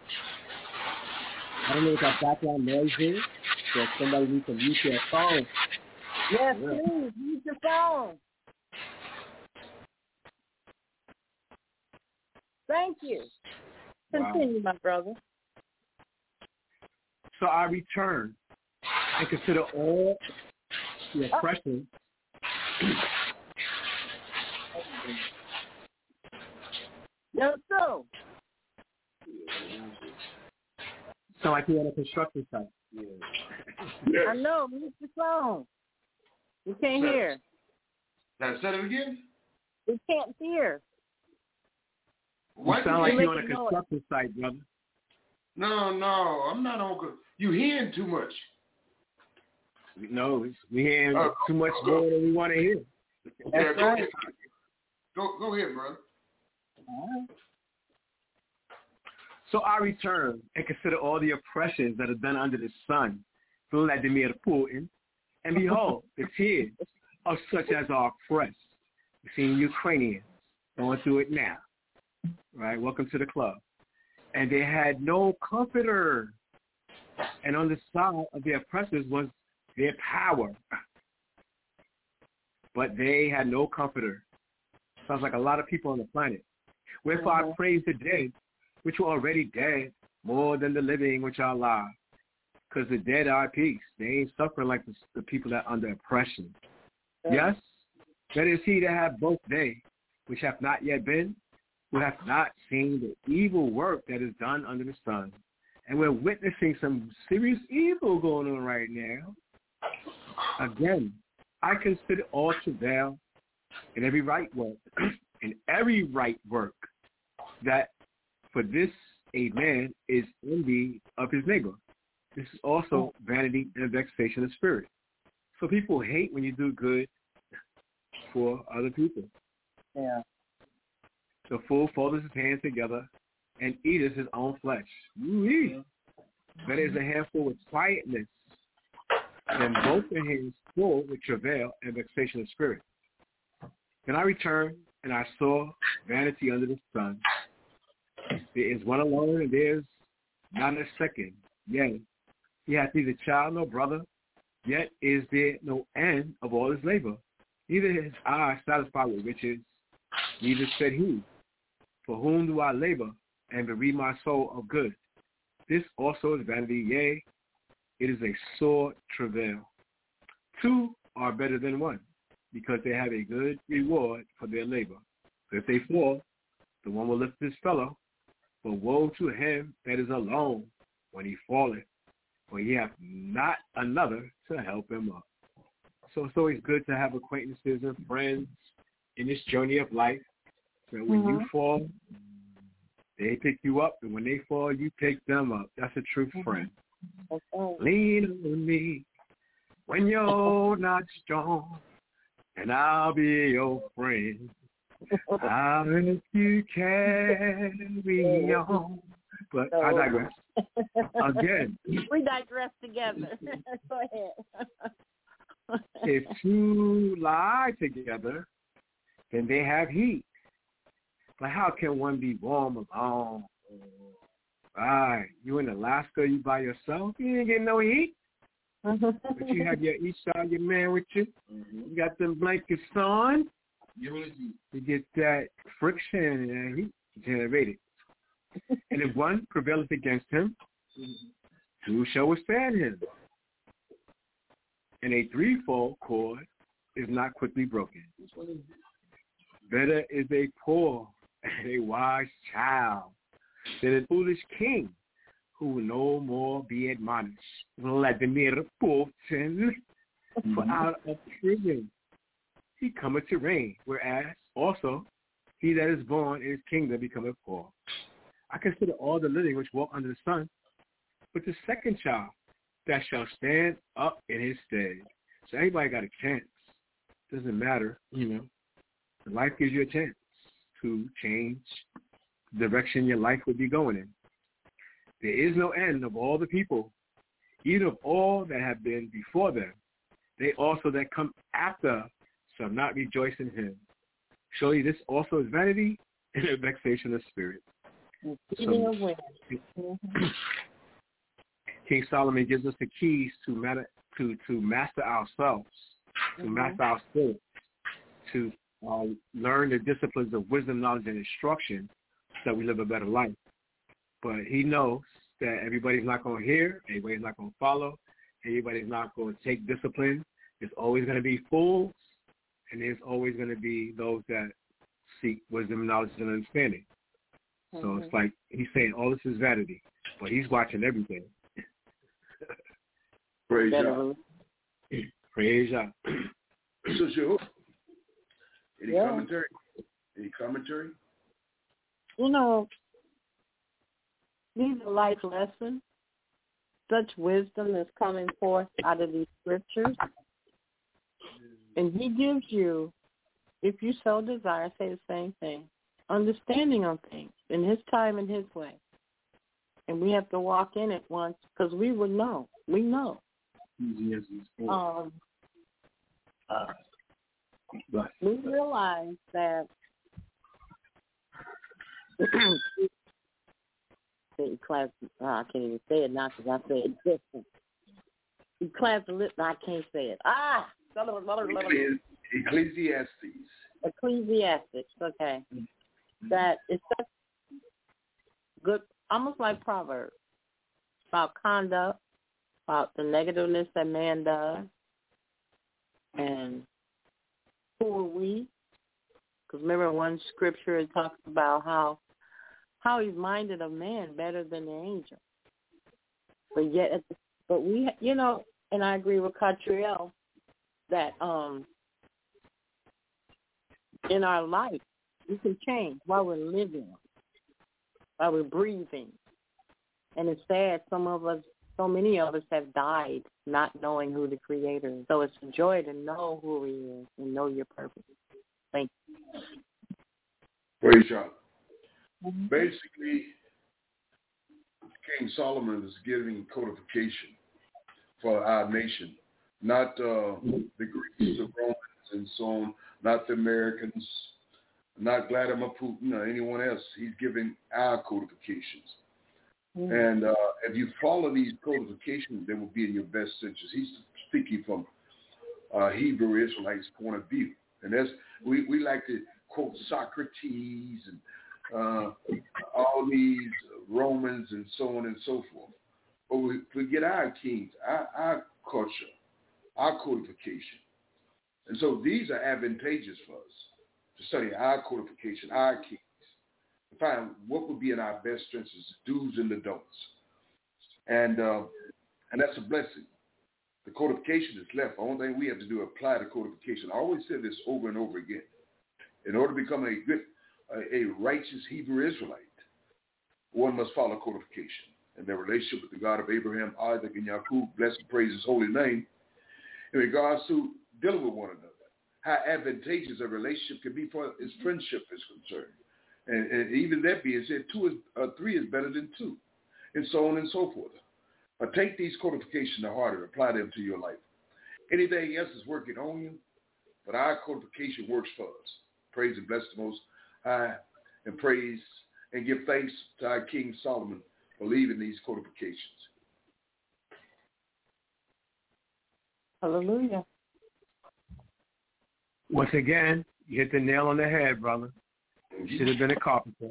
I don't know what that background noise is, so if somebody needs to mute their phone. Yes, please, mute your phone. Thank you. Continue, my brother. So I return and consider all the oppression. No, so. Sound like you're on a construction site. Yeah. I know, mute your phone. We can't hear. Now, say it again? We can't hear. You sound like you're on a construction site, brother. No, I'm not on. You hearing too much. No, we hearing too much more than we want to hear. That's right. Go ahead, brother. So I return and consider all the oppressions that are done under the sun, so that they may have Putin. And behold, the tears of such as are oppressed. We've seen Ukrainians going through it now, right? Welcome to the club. And they had no comforter. And on the side of the oppressors was their power. But they had no comforter. Sounds like a lot of people on the planet. Wherefore I praise the dead, which were already dead, more than the living which are alive. Because the dead are at peace. They ain't suffering like the people that are under oppression. Yes, that is he that hath both they, which have not yet been, who have not seen the evil work that is done under the sun. And we're witnessing some serious evil going on right now. Again, I consider all travail in every right work, in every right work, that for this a man is envy of his neighbor. This is also vanity and vexation of spirit. So people hate when you do good for other people. Yeah. The fool foldeth his hands together and eateth his own flesh. Ooh-wee. That is a handful with quietness, and both their hands full with travail and vexation of spirit. Then I returned, and I saw vanity under the sun. There is one alone, and there is not a second. Yea, he hath neither child nor brother, yet is there no end of all his labor. Neither his eye satisfied with riches, neither said he, for whom do I labor, and bereave my soul of good? This also is vanity, yea, it is a sore travail. Two are better than one, because they have a good reward for their labor. So if they fall, the one will lift his fellow, but woe to him that is alone when he falleth, for he hath not another to help him up. So it's always good to have acquaintances and friends in this journey of life, that when you fall, they pick you up, and when they fall, you pick them up. That's a true friend. Lean on me when you're not strong, and I'll be your friend. I'll let you carry on. But I digress. Again. We digress together. Go ahead. If two lie together, then they have heat. But how can one be warm alone? Right. You in Alaska, you by yourself, you ain't getting no heat. But you have your each side, your man with you. You got them blankets on. You get that friction and heat generated. And if one prevaileth against him, two shall withstand him. And a threefold cord is not quickly broken. Better is a poor and a wise child than a foolish king who will no more be admonished. Vladimir Putin, for out of prison he cometh to reign, whereas also he that is born in his kingdom becometh poor. I consider all the living which walk under the sun, but the second child that shall stand up in his stead. So everybody got a chance. Doesn't matter, Life gives you a chance to change the direction your life would be going in. There is no end of all the people, even of all that have been before them. They also that come after shall not rejoice in him. Surely this also is vanity and a vexation of spirit. So, King Solomon gives us the keys to master ourselves, to master our spirit, to learn the disciplines of wisdom, knowledge, and instruction so that we live a better life. But he knows that everybody's not going to hear, everybody's not going to follow, everybody's not going to take discipline. There's always going to be fools, and there's always going to be those that seek wisdom, knowledge, and understanding. So it's like he's saying all this is vanity, but he's watching everything. Praise God. Praise God. So, sure. Any commentary? Any commentary? These are life lessons. Such wisdom is coming forth out of these scriptures. And he gives you, if you so desire, say the same thing, understanding on things in his time and his way. And we have to walk in it once because we would know. We know. We realize that class. I can't even say it now because I said it different. Class the lip. I can't say it. Ecclesiastes. Ecclesiastics. Okay. That it's such good, almost like Proverbs, about conduct, about the negativeness that man does, and who are we? Because remember, one scripture it talks about how he's minded of man better than the angel. But we, and I agree with Catriel that in our life we can change while we're living, while we're breathing. And it's sad, so many of us have died not knowing who the Creator is. So it's a joy to know who He is and know your purpose. Thank you. Praise God. Basically, King Solomon is giving codification for our nation, not the Greeks, the Romans, and so on, not the Americans, not Vladimir Putin or anyone else. He's giving our codifications. And if you follow these codifications, they will be in your best interest. He's speaking from Hebrew Israelites' point of view. And that's we like to quote Socrates and all these Romans and so on and so forth. But we forget our kings, our culture, our codification. And so these are advantageous for us to study our codification, our kings, to find what would be in our best interests, do's and the don'ts. And that's a blessing. The codification is left. The only thing we have to do is apply the codification. I always say this over and over again. In order to become a righteous Hebrew Israelite, one must follow codification and their relationship with the God of Abraham, Isaac, and Jacob, bless and praise his holy name, in regards to dealing with one another. How advantageous a relationship can be for as friendship is concerned. And even that being said, 3 is better than 2, and so on and so forth. But take these codifications to heart and apply them to your life. Anything else is working on you, but our codification works for us. Praise and bless the Most High, and praise and give thanks to our King Solomon for leaving these codifications. Hallelujah. Once again, you hit the nail on the head, brother. You should have been a carpenter.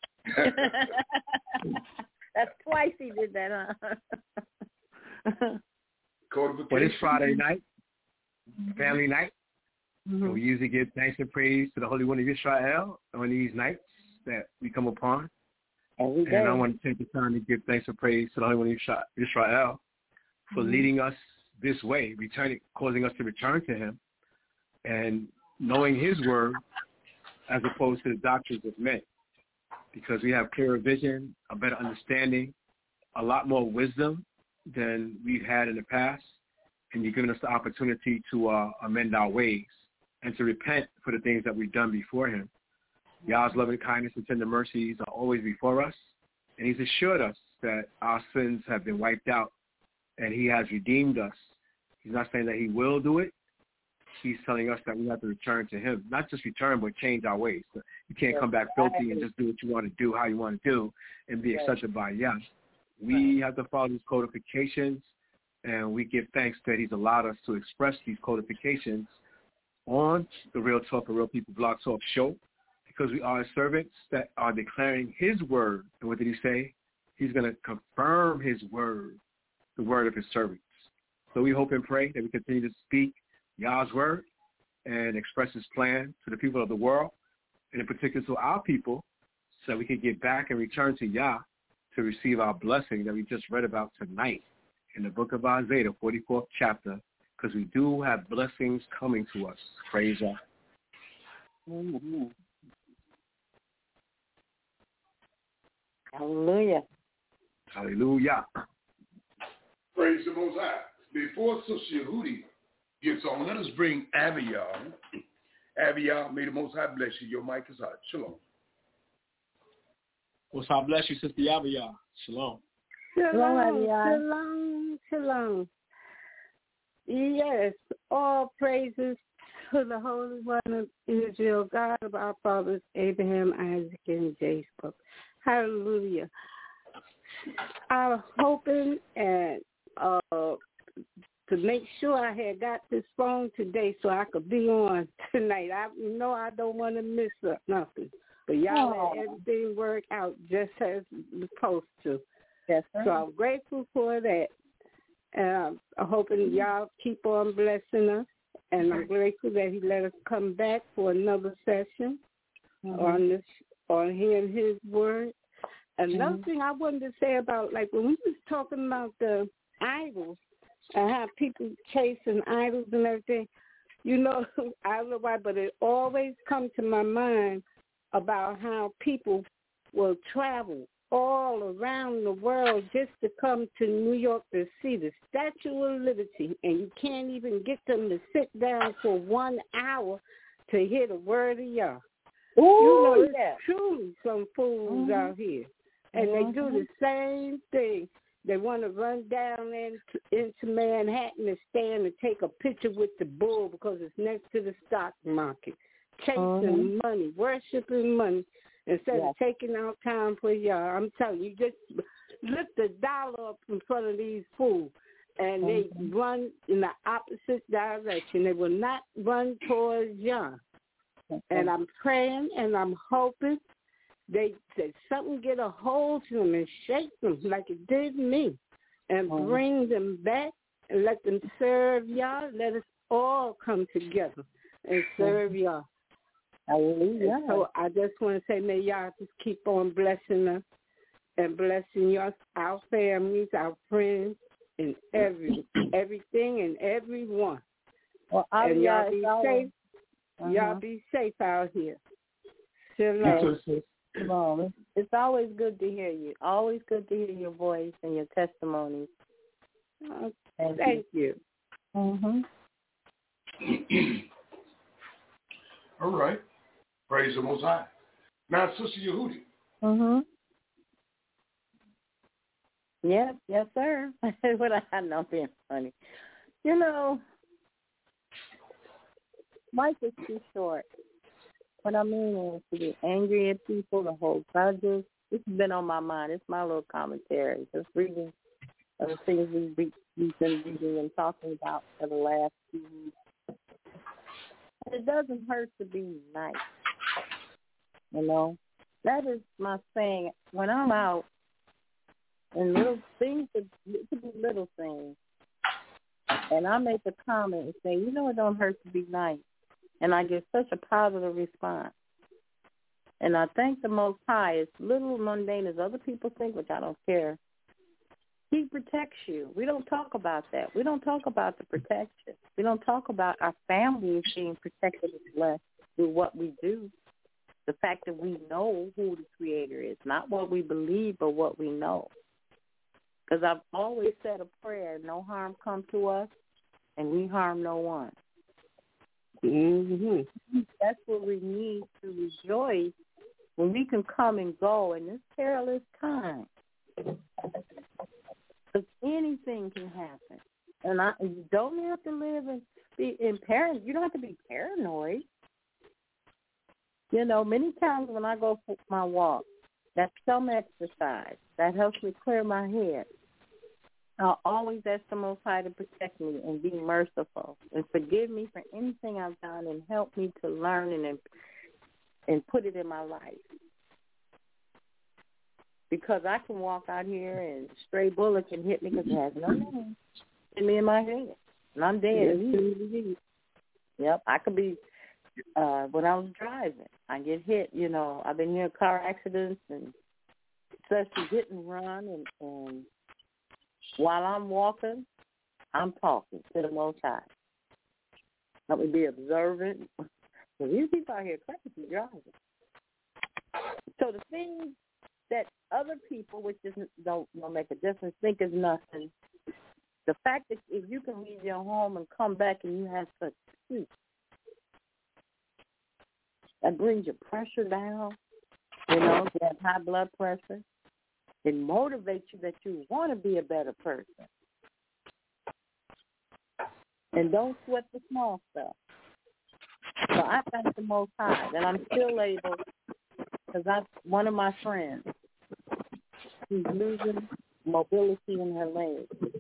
That's twice he did that, huh? But it's Friday night, family night. And we usually give thanks and praise to the Holy One of Israel on these nights that we come upon. And I want to take the time to give thanks and praise to the Holy One of Israel for leading us this way, causing us to return to Him and knowing His word as opposed to the doctrines of men, because we have clearer vision, a better understanding, a lot more wisdom than we've had in the past, and you've given us the opportunity to amend our ways and to repent for the things that we've done before Him. Yah's loving kindness and tender mercies are always before us, and He's assured us that our sins have been wiped out, and He has redeemed us. He's not saying that He will do it. He's telling us that we have to return to Him. Not just return, but change our ways. You can't come back filthy and just do what you want to do, how you want to do, and be accepted by Yah. We have to follow these codifications, and we give thanks that He's allowed us to express these codifications on the Real Talk and Real People Blog Talk show, because we are servants that are declaring His word. And what did He say? He's going to confirm His word, the word of His servants. So we hope and pray that we continue to speak Yah's word and express His plan to the people of the world, and in particular to our people, so that we can get back and return to Yah to receive our blessing that we just read about tonight in the book of Isaiah, 44th chapter, because we do have blessings coming to us. Praise Yah. Mm-hmm. Hallelujah. Hallelujah. Praise the Most High. Before Sister Yehudi gets on, let us bring Abiel. Abiel, may the Most High bless you. Your mic is hot. Shalom. Most High bless you, Sister Abiel. Shalom. Shalom. Yes, all praises to the Holy One of Israel, God of our fathers, Abraham, Isaac, and Jacob. Hallelujah. I was hoping and to make sure I had got this phone today so I could be on tonight. I don't want to miss nothing. But y'all let everything work out just as it's supposed to. Yes, sir. So I'm grateful for that. I'm hoping y'all keep on blessing us. And I'm grateful that he let us come back for another session on hearing his word. Another thing I wanted to say about, like, when we was talking about the idols and how people chasing idols and everything, I don't know why, but it always comes to my mind about how people will travel all around the world just to come to New York to see the Statue of Liberty, and you can't even get them to sit down for 1 hour to hear the word of Yah. Ooh, it's truly some fools out here, and they do the same thing. They want to run down into Manhattan and stand and take a picture with the bull because it's next to the stock market, chasing money, worshiping money. Instead of taking out time for y'all, I'm telling you, just lift the dollar up in front of these fools, and they run in the opposite direction. They will not run towards y'all. And I'm praying and I'm hoping that something get a hold to them and shake them like it did me, and bring them back and let them serve y'all. Let us all come together and serve y'all. Hallelujah. So I just want to say, may y'all just keep on blessing us and blessing us, our families, our friends, and everything and everyone. Well, and y'all be safe. Y'all be safe out here. Shalom. It's always good to hear you. Always good to hear your voice and your testimonies. Thank you. All right. Praise the Most High. Now, Sister Yehudi. Yes, sir. What I know being funny. Life is too short. What I mean is to get angry at people, to hold grudges. This has been on my mind. It's my little commentary. Just reading the things we've been reading and talking about for the last few weeks. It doesn't hurt to be nice. That is my saying. When I'm out, and little things, it could be little things, and I make a comment and say, it don't hurt to be nice. And I get such a positive response. And I thank the Most High, as little mundane as other people think, which I don't care, He protects you. We don't talk about that. We don't talk about the protection. We don't talk about our families being protected and blessed through what we do. The fact that we know who the Creator is, not what we believe, but what we know. Because I've always said a prayer, no harm come to us, and we harm no one. That's what we need to rejoice when we can come and go in this perilous time. Because anything can happen. And you don't have to live and be in paranoia. You don't have to be paranoid. Many times when I go for my walk, that's some exercise. That helps me clear my head. I'll always ask the Most High to protect me and be merciful and forgive me for anything I've done and help me to learn and put it in my life. Because I can walk out here and stray bullet can hit me because it has no name. Hit me in my head. And I'm dead. Yep, I could be, when I was driving, I get hit, I've been near car accidents and especially hit and run and while I'm walking, I'm talking to the Most High. Let me be observant. These people out here crazy driving. So the things that other people, which don't make a difference, think is nothing. The fact that if you can leave your home and come back and you have such peace, that brings your pressure down. You have high blood pressure. It motivates you that you want to be a better person. And don't sweat the small stuff. So I thank the Most High that I'm still able, because one of my friends, she's losing mobility in her legs.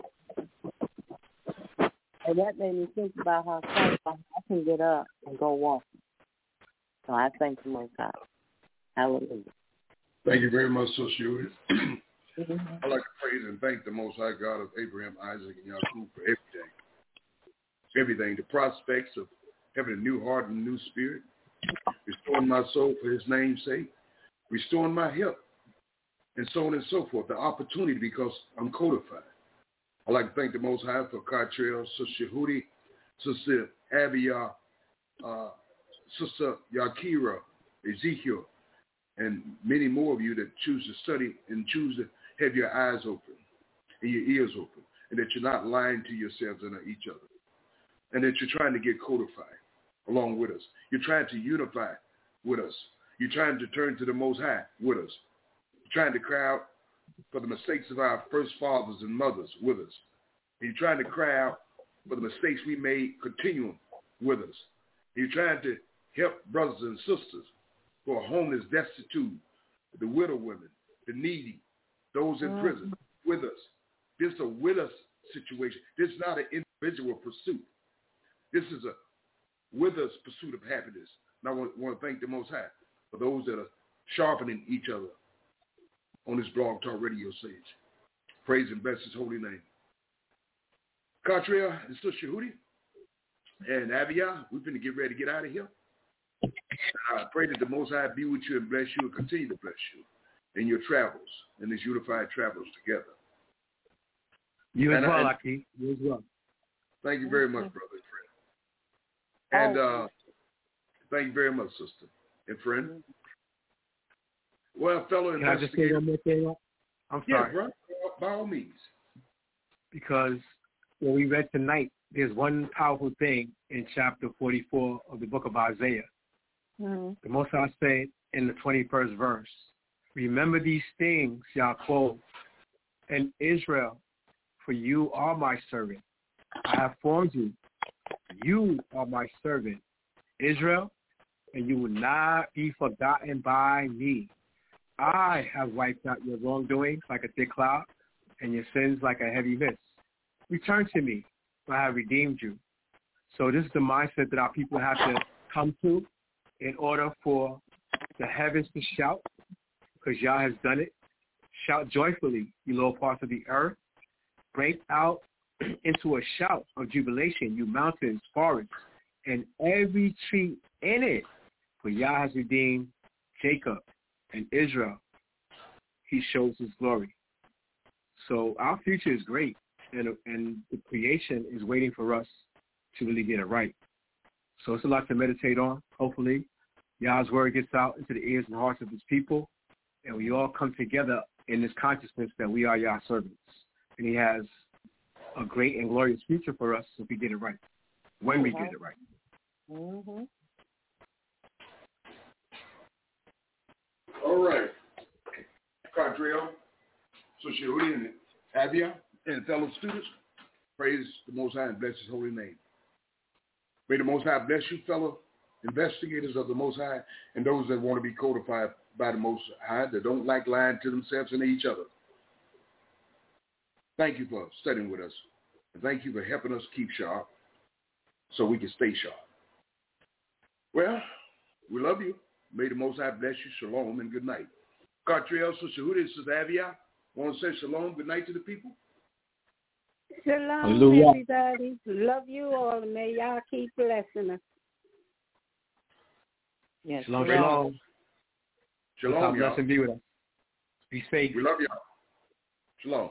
And that made me think about how I can get up and go walking. So I thank the Most High. Hallelujah. Thank you very much, Sister. I'd like to praise and thank the Most High God of Abraham, Isaac, and Yaakov for everything. Everything. The prospects of having a new heart and a new spirit. Restoring my soul for his name's sake. Restoring my health. And so on and so forth. The opportunity because I'm codified. I'd like to thank the Most High for Cartrell, Sister Hudi, Sister Abia, Sister Yakira, Ezekiel, and many more of you that choose to study and choose to have your eyes open and your ears open, and that you're not lying to yourselves and each other, and that you're trying to get codified along with us. You're trying to unify with us. You're trying to turn to the Most High with us. You're trying to cry out for the mistakes of our first fathers and mothers with us. And you're trying to cry out for the mistakes we made continuing with us. And you're trying to help brothers and sisters who are homeless, destitute, the widow women, the needy, those in prison, with us. This is a with us situation. This is not an individual pursuit. This is a with us pursuit of happiness. And I want to thank the Most High for those that are sharpening each other on this Blog Talk Radio stage. Praise and bless his holy name. Cartrell and Sister Hudi and Abia, we're going to get ready to get out of here. I pray that the Most High be with you and bless you and continue to bless you in your travels, in these unified travels together. You as well, Aki. You as well. Thank you very much, brother and friend. And thank you very much, sister and friend. Well, fellow investigator. Can I just say one more thing? I'm sorry. Yeah, bro. By all means. Because what we read tonight, there's one powerful thing in chapter 44 of the book of Isaiah. The Most High said in the 21st verse, remember these things, Yaakov and Israel, for you are my servant. I have formed you. You are my servant, Israel, and you will not be forgotten by me. I have wiped out your wrongdoings like a thick cloud and your sins like a heavy mist. Return to me, for I have redeemed you. So this is the mindset that our people have to come to in order for the heavens to shout, because Yah has done it. Shout joyfully, you lower parts of the earth. Break out into a shout of jubilation, you mountains, forests, and every tree in it. For Yah has redeemed Jacob and Israel. He shows his glory. So our future is great, and the creation is waiting for us to really get it right. So it's a lot to meditate on. Hopefully, Yah's word gets out into the ears and hearts of his people, and we all come together in this consciousness that we are Yah's servants. And he has a great and glorious future for us if we get it right, when we get it right. All right. Cartrell, Sister Hudi, and Abia, and fellow students, praise the Most High and bless his holy name. May the Most High bless you, fellow investigators of the Most High, and those that want to be codified by the Most High, that don't like lying to themselves and each other. Thank you for studying with us. And thank you for helping us keep sharp so we can stay sharp. Well, we love you. May the Most High bless you. Shalom and good night. Cartrell, Sister Hudi, Sister Avia, want to say shalom, good night to the people? Shalom, Hallelujah. everybody. Love you all, and may y'all keep blessing us. Yes. Shalom, shalom. Shalom, y'all. Bless and be with us. Be safe. We love y'all. Shalom.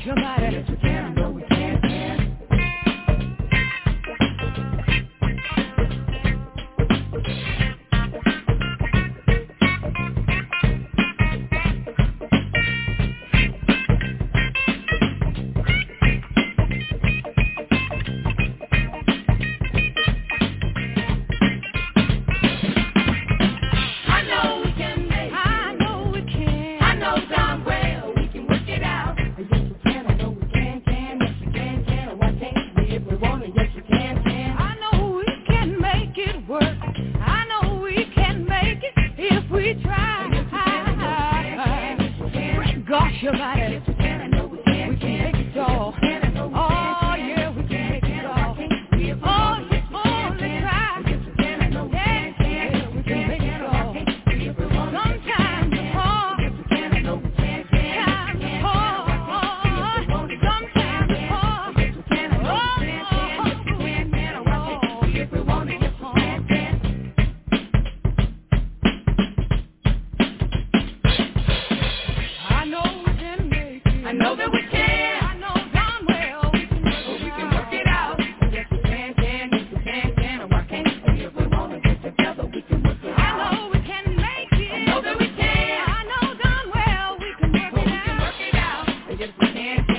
gosh, your body. Yes, we can. I know we can. Your body. We can make it all. Oh yeah, we can make it all. Oh, you only try. Yeah, we can make it all. Sometimes it's hard. Sometimes it's hard. Sometimes it's hard. If we want it, yes, we can. I know that we can. I know darn well we can work it out. Yes, we can. Yes, we can. And why can't we? If we want to get together, we can work it out. I know we can make it. I know that we can. I know darn well we can work it out. Yes, we can.